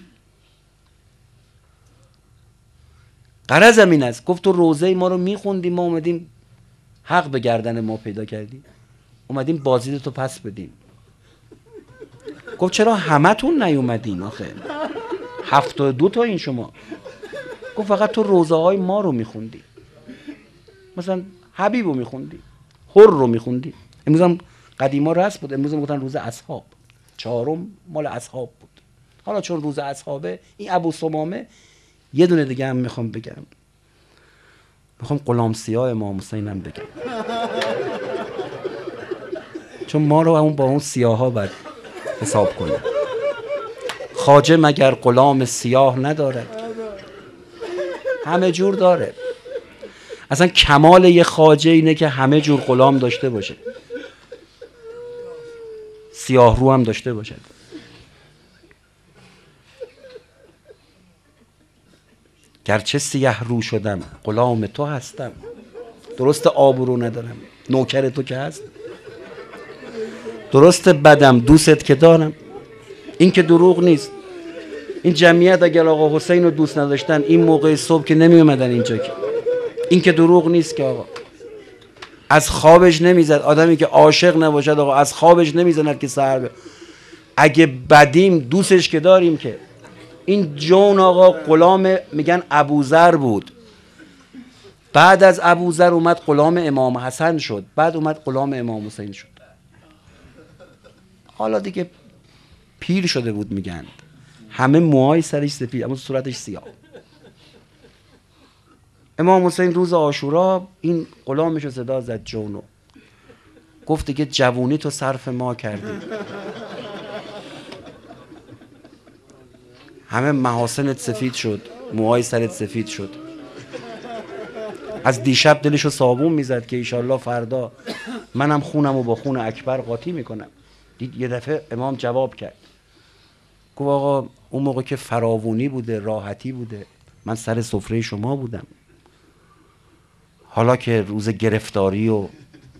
غرضم این است. گفت تو روزه ما رو میخوندیم، ما اومدیم حق به گردن ما پیدا کردیم، اومدیم بازدید تو پس بدیم. گفت چرا همتون نیومدین آخه؟ 72 تا این شما. گفت فقط تو روزه های ما رو میخوندی، مثلا حبیب رو میخوندی، حر رو میخوندی. امروز هم قدیما رسم بود، امروز هم گفتن روز اصحاب، چهارم مال اصحاب بود. حالا چون روز اصحابه، این ابو سمامه. یه دونه دیگه هم میخوام بگم، میخوام غلام سیاه امام حسین هم بگم، چون ما رو همون با اون سیاه ها باید حساب کنیم. خواجه مگر غلام سیاه ندارد؟ همه جور داره. اصلا کمال یه خواجه اینه که همه جور غلام داشته باشه، سیاه رو هم داشته باشه. گرچه سیاه رو شدم غلام تو هستم. درست آبرو ندارم، نوکر تو که هست. درست بدم دوست که دارم، این که دروغ نیست. این جمعیت اگر آقا حسین رو دوست نداشتن این موقع صبح که نمی اومدن اینجا، که این که دروغ نیست که آقا از خوابش نمیزد. آدمی که عاشق نباشد آقا از خوابش نمیزند که سحر. اگه بدیم دوستش که داریم. که این جون آقا غلام میگن ابوذر بود، بعد از ابوذر اومد غلام امام حسن شد، بعد اومد غلام امام حسین شد. حالا دیگه پیر شده بود، میگن همه موهای سرش سفید اما صورتش سیاه. امام حسین روز عاشورا این غلامشو صدا زد جونو، گفت دیگه جوونی تو صرف ما کردی. همه محاسنت سفید شد، موهای سرت سفید شد. از دیشب دلشو صابون میزد که ایشالله فردا منم خونمو با خون اکبر قاطی میکنم. دید یه دفعه امام جواب کرد، گفت آقا اون موقع که فراوونی بوده، راحتی بوده، من سر سفره شما بودم. حالا که روز گرفتاری و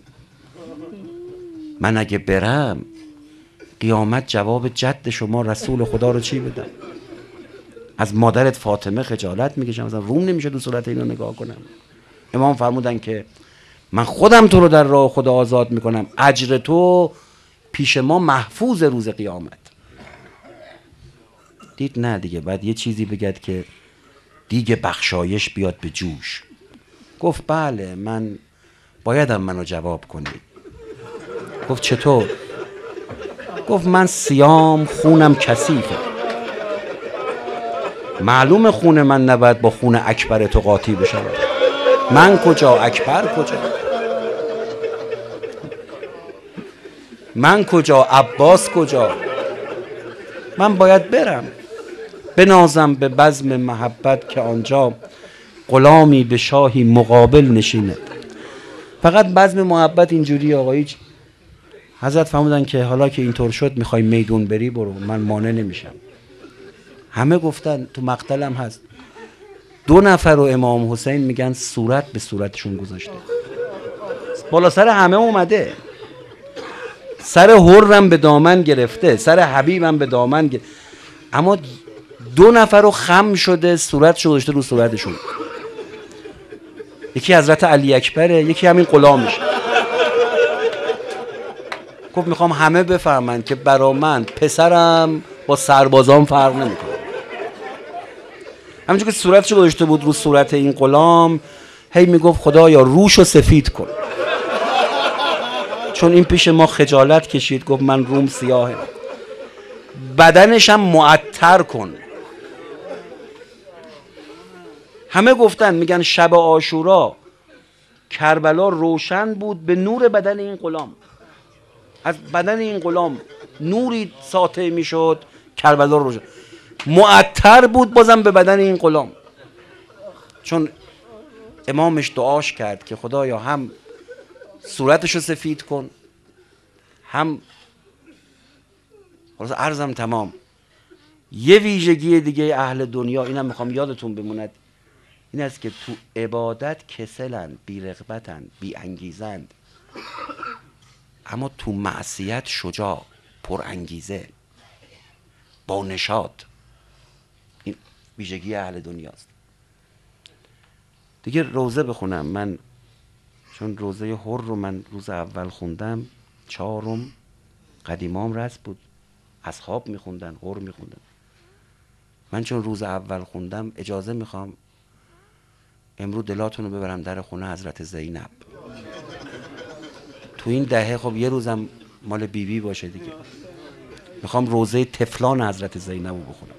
من اگه برم قیامت جواب جد شما رسول خدا رو چی بدم؟ از مادرت فاطمه خجالت میکشم، مثلا روم نمیشه دو صورت اینو نگاه کنم. امام فرمودن که من خودم تو رو در راه خدا آزاد میکنم، اجر تو پیش ما محفوظ روز قیامت. دید نه دیگه بعد یه چیزی بگد که دیگه بخشایش بیاد به جوش. گفت بله من بایدم منو جواب کنی. گفت چطور؟ گفت من سیام خونم کثیفه، معلوم خون من نباید با خون اکبر تو قاطی بشه. من کجا اکبر کجا؟ من کجا عباس کجا؟ من باید برم بنازم به بزم محبت که آنجا غلامی به شاهی مقابل نشیند. فقط بزم محبت اینجوری آقایی. حضرت فرمودن که حالا که اینطور شد میخوای میدون بری برو، من مانع نمیشم. همه گفتن، تو مقتلم هست 2 نفر و امام حسین میگن صورت به صورتشون گذاشته، بالا سر همه اومده، سر حرم به دامن گرفته، سر حبیبم به دامن گرفته، اما 2 نفر رو خم شده صورتشو گذاشته رو صورتشون. یکی حضرت علی اکبره، یکی همین غلامش. گفت میخوام همه بفهمن که برا من پسرم با سربازام فرق نمیکنه. همونجور که صورتشو گذاشته بود رو صورت این غلام، هی میگفت خدایا روشو سفید کن، چون این پیش ما خجالت کشید، گفت من روم سیاهه. بدنش هم معطر کن. همه گفتن، میگن شب عاشورا کربلا روشن بود به نور بدن این غلام. از بدن این غلام نوری ساطع میشد، کربلا روشن معطر بود بازم به بدن این غلام. چون امامش دعاش کرد که خدایا هم صورتشو سفید کن، هم خلاص عرضم تمام. یه ویژگی دیگه اهل دنیا، اینم میخوام یادتون بموند، این است که تو عبادت کسلن، بی رغبتن، بی انگیزند، اما تو معصیت شجاع، پر انگیزه، با نشاط. این ویژگی اهل دنیاست. دیگه روزه بخونم من، چون روزه حر رو من روز اول خوندم، 4م قدیمام رسم بود، اصحاب میخوندن، حر میخوندن. من چون روز اول خوندم اجازه میخوام امروز دلاتون رو ببرم در خونه حضرت زینب. تو این دهه خب یه روزم مال بیبی باشه دیگه، میخوام روزه طفلان حضرت زینب رو بخونم.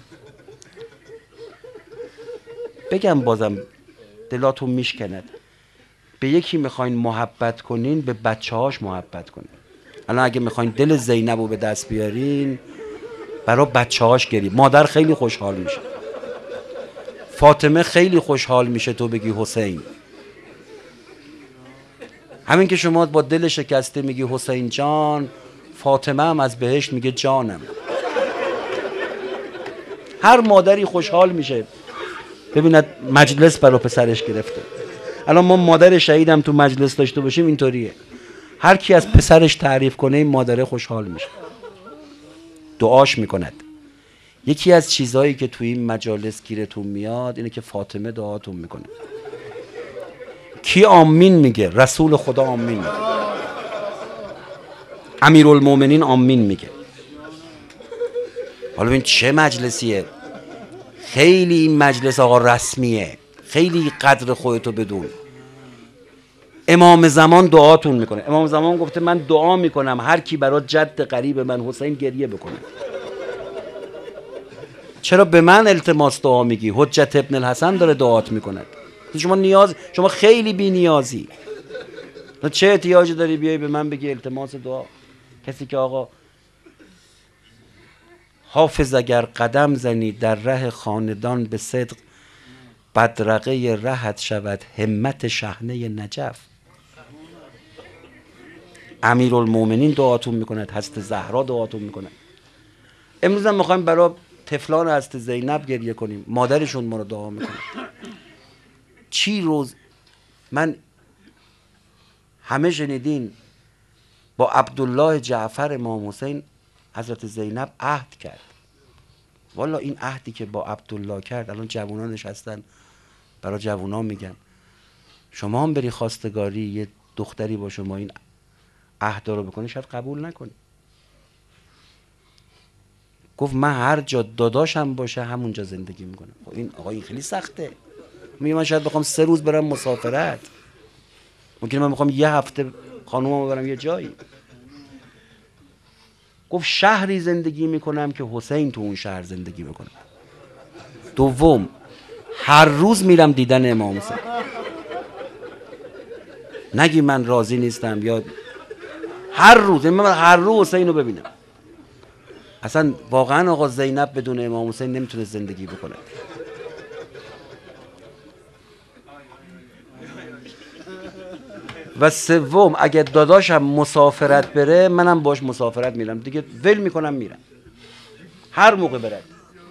بگم بازم دلاتون میشکند، به یکی میخواین محبت کنین به بچه هاش محبت کنین. الان اگه میخواین دل زینب رو به دست بیارین، برای بچه هاش گرید. مادر خیلی خوشحال میشه، فاطمه خیلی خوشحال میشه تو بگی حسین. همین که شما با دل شکسته میگی حسین جان، فاطمه هم از بهشت میگه جانم. هر مادری خوشحال میشه ببیند مجلس برای پسرش گرفته. الان ما مادر شهیدم تو مجلس داشته باشیم اینطوریه، هر کی از پسرش تعریف کنه این مادره خوشحال میشه، دعاش میکند. یکی از چیزهایی که تو این مجالس گیرتون میاد اینه که فاطمه دعاتون میکنه. کی آمین میگه؟ رسول خدا آمین میگه، امیرالمومنین آمین میگه. حالا ببین چه مجلسیه، خیلی این مجلس آقا رسمیه، خیلی قدر خودتو بدون. امام زمان دعاتون میکنه. امام زمان گفته من دعا میکنم هر کی برای جد قریب من حسین گریه بکنه. چرا به من التماس دعا میگی؟ حجت ابن الحسن داره دعات میکند. شما خیلی بی نیازی، چه احتیاجی داری بیای به من بگی التماس دعا؟ کسی که آقا حافظ اگر قدم زنی در ره خاندان به صدق، بدرقه رهت شود همت شحنه نجف. امیرالمومنین دعاتون میکند، حضرت زهرا دعاتون میکند. امروز هم میخوایم برای طفلان حضرت زینب گریه کنیم، مادرشون ما رو دعا میکنه. چی روز من همه شنیدین با عبدالله جعفر امام حسین حضرت زینب عهد کرد. والا این عهدی که با عبدالله کرد، الان جوونا نشستن برای جوونا میگم، شما هم بری خواستگاری یه دختری با شما این عهد رو بکنی شاید قبول نکنی. گفت من هر جا داداشم باشه همونجا زندگی میکنم. خب این آقا این خیلی سخته. میگه من شاید بخوام 3 روز برم مسافرت، ممکنه من بخوام یه هفته خانومم برم یه جایی. گفت شهری زندگی میکنم که حسین تو اون شهر زندگی میکنه. دوم هر روز میرم دیدن امام حسین. نگی من راضی نیستم، یا هر روز من هر روز حسین رو ببینم. اصلا واقعا آقا زینب بدون امام حسین نمیتونه زندگی بکنه. و سوم اگه داداشم مسافرت بره منم باش مسافرت میرم دیگه، ول میکنم میرم هر موقع برد.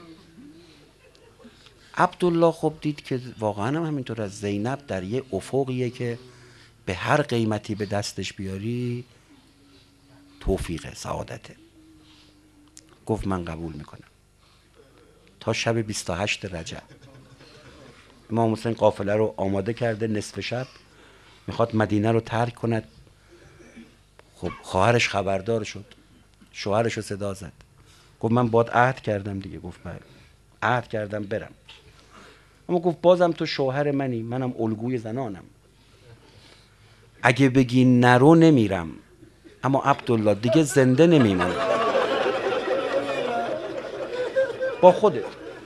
عبدالله خب دید که واقعا هم همینطور، از زینب در یه افقیه که به هر قیمتی به دستش بیاری توفیقه، سعادته. گفت من قبول میکنم. تا شب 28 رجب امام حسین قافله رو آماده کرده، نصف شب میخواد مدینه رو ترک کند. خب خواهرش خبردار شد، شوهرش رو صدا زد، گفت من باید عهد کردم دیگه. گفت بله عهد کردم برم، اما گفت بازم تو شوهر منی، منم الگوی زنانم، اگه بگی نرو نمیرم، اما عبدالله دیگه زنده نمیمونم با خودت.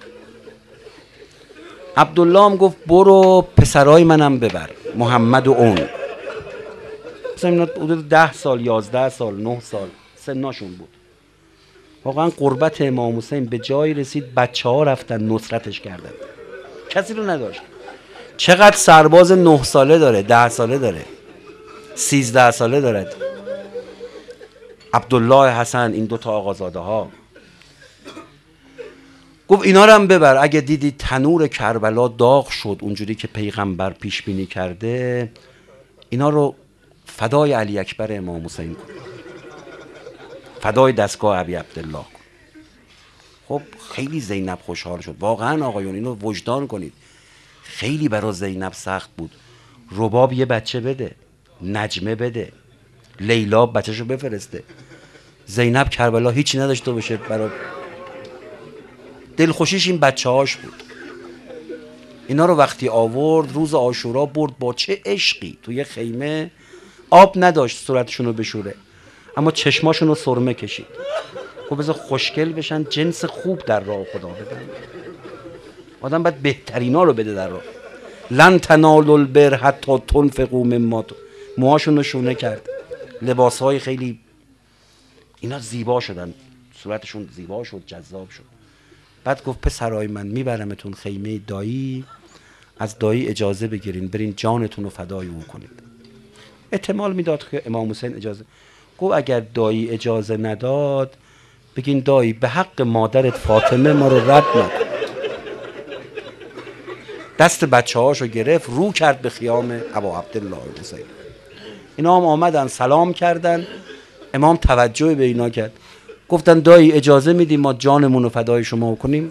عبدالله هم گفت برو پسرای منم ببر، محمد و اون، مثلا اینا حدود 10 سال 11 سال 9 سال سناشون بود. واقعا قربت امام حسین به جایی رسید بچه ها رفتن نصرتش کردن، کسی رو نداشت. چقدر سرباز 9 ساله داره، 10 ساله داره، 13 ساله دارد. عبدالله حسن، این دوتا آقازاده ها. گفت اینا رو هم ببر، اگه دیدی تنور کربلا داغ شد اونجوری که پیغمبر پیش بینی کرده، اینا رو فدای علی اکبر امام حسین کن، فدای دستگاه ابی عبدالله کن. خب خیلی زینب خوشحال شد. واقعا آقایون اینو وجدان کنید، خیلی برای زینب سخت بود. رباب یه بچه بده، نجمه بده، لیلا بچه‌شو بفرسته. زینب کربلا هیچی نداشته باشه، برای دلخوشیش این بچه‌هاش بود. اینا رو وقتی آورد روز عاشورا برد، با چه عشقی توی خیمه، آب نداشت صورتشون رو بشوره اما چشماشون رو سرمه کشید. خب بذار خوشگل بشن، جنس خوب در راه خدا بدن. آدم باید بهترینا رو بده در راه. لن تنالوا البر حتی تنفقوا مما، موهاشون رو شونه کرد، لباسهای خیلی اینا زیبا شدن، صورتشون زیبا شد، جذاب شد. بعد گفت پسرای من میبرمتون خیمه دایی، از دایی اجازه بگیرین برین جانتون رو فدای او کنید. احتمال میداد که امام حسین اجازه. گفت اگر دایی اجازه نداد بگین دایی به حق مادرت فاطمه ما رو رد نکن. دست بچه هاشو گرفت، رو کرد به خیام ابا عبدالله حسین. اینا هم آمدن سلام کردن. امام توجه به اینا کرد، گفتن دایی اجازه میدیم ما جانمون رو فدای شما کنیم؟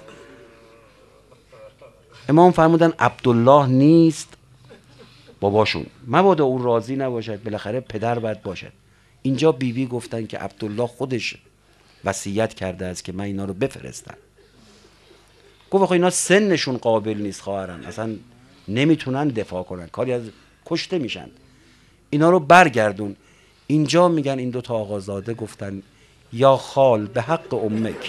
امام فرمودن عبدالله نیست باباشون، مبادا او راضی نباشد، بالاخره پدر باید باشد. اینجا بیبی گفتن که عبدالله خودش وصیت کرده است که من اینا رو بفرستم. گفت آخه اینا سنشون قابل نیست خواهرم، اصلا نمیتونن دفاع کنن، کاری از کشته میشن، اینا رو برگردون. اینجا میگن این دوتا آقازاده گفتن یا خال به حق امک،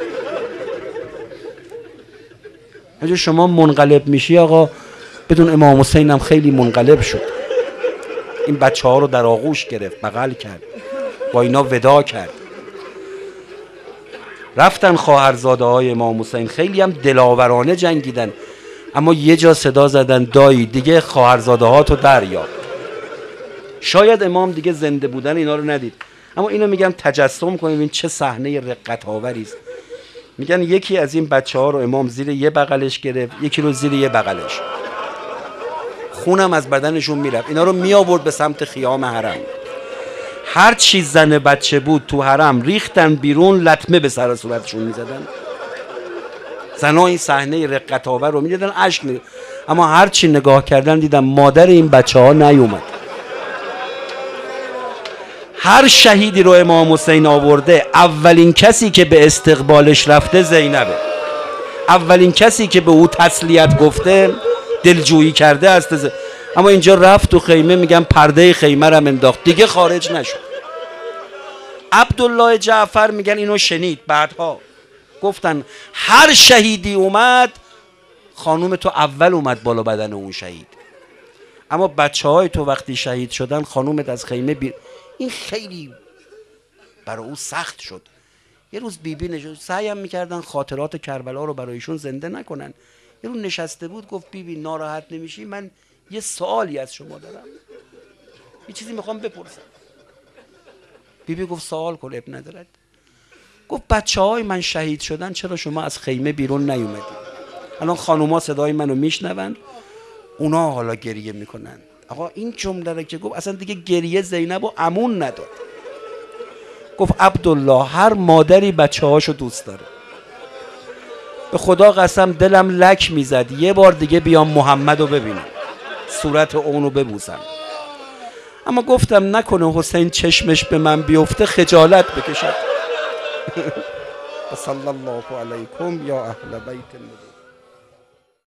اگه شما منقلب میشی آقا بدون امام حسین هم خیلی منقلب شد. این بچه ها رو در آغوش گرفت، بغل کرد، با اینا ودا کرد. رفتن خواهرزاده های امام حسین، خیلی هم دلاورانه جنگیدن، اما یه جا صدا زدن دایی دیگه خواهرزاده ها تو دریا. شاید امام دیگه زنده بودن اینا رو ندید، اما اینو میگم تجسم کنید این چه صحنه رقت آوری است. میگن یکی از این بچه ها رو امام زیر یه بغلش گرفت، یکی رو زیر یه بغلش، خونم از بدنشون میرفت، اینا رو میآورد به سمت خیام حرم. هر چی زن بچه بود تو حرم ریختن بیرون، لطمه به سر صورتشون میزدن. زنا این صحنه رقت آور رو میدیدن اشک می‌ریخت، اما هر چی نگاه کردن دیدن مادر این بچه ها نیومد. هر شهیدی رو امام حسین آورده اولین کسی که به استقبالش رفته زینبه، اولین کسی که به او تسلیت گفته، دلجویی کرده است. اما اینجا رفت تو خیمه، میگن پرده خیمه رو انداخت، دیگه خارج نشد. عبدالله جعفر میگن اینو شنید، بعدها گفتن هر شهیدی اومد خانوم تو اول اومد بالا بدن اون شهید، اما بچه های تو وقتی شهید شدن خانومت از خیمه این خیلی برای او سخت شد. یه روز بیبی نشست، سعیم میکردن خاطرات کربلا رو برایشون زنده نکنن. یه روز نشسته بود گفت بیبی ناراحت نمیشی؟ من یه سوالی از شما دارم. یه چیزی میخوام بپرسم. بیبی گفت سوال کن، اب ندارد. گفت بچه‌های من شهید شدن، چرا شما از خیمه بیرون نیومدید؟ الان خانوما صدای منو میشنون، اونا حالا گریه میکنن. آقا این جمله رو که گفت اصلا دیگه گریه زینب و امون نداد. گفت عبدالله هر مادری بچه‌هاشو دوست داره، به خدا قسم دلم لک میزد یه بار دیگه بیام محمد رو ببینم، صورت اونو ببوسم. اما گفتم نکنه حسین چشمش به من بیفته خجالت بکشد. صلی الله علیکم یا اهل بیت النبی.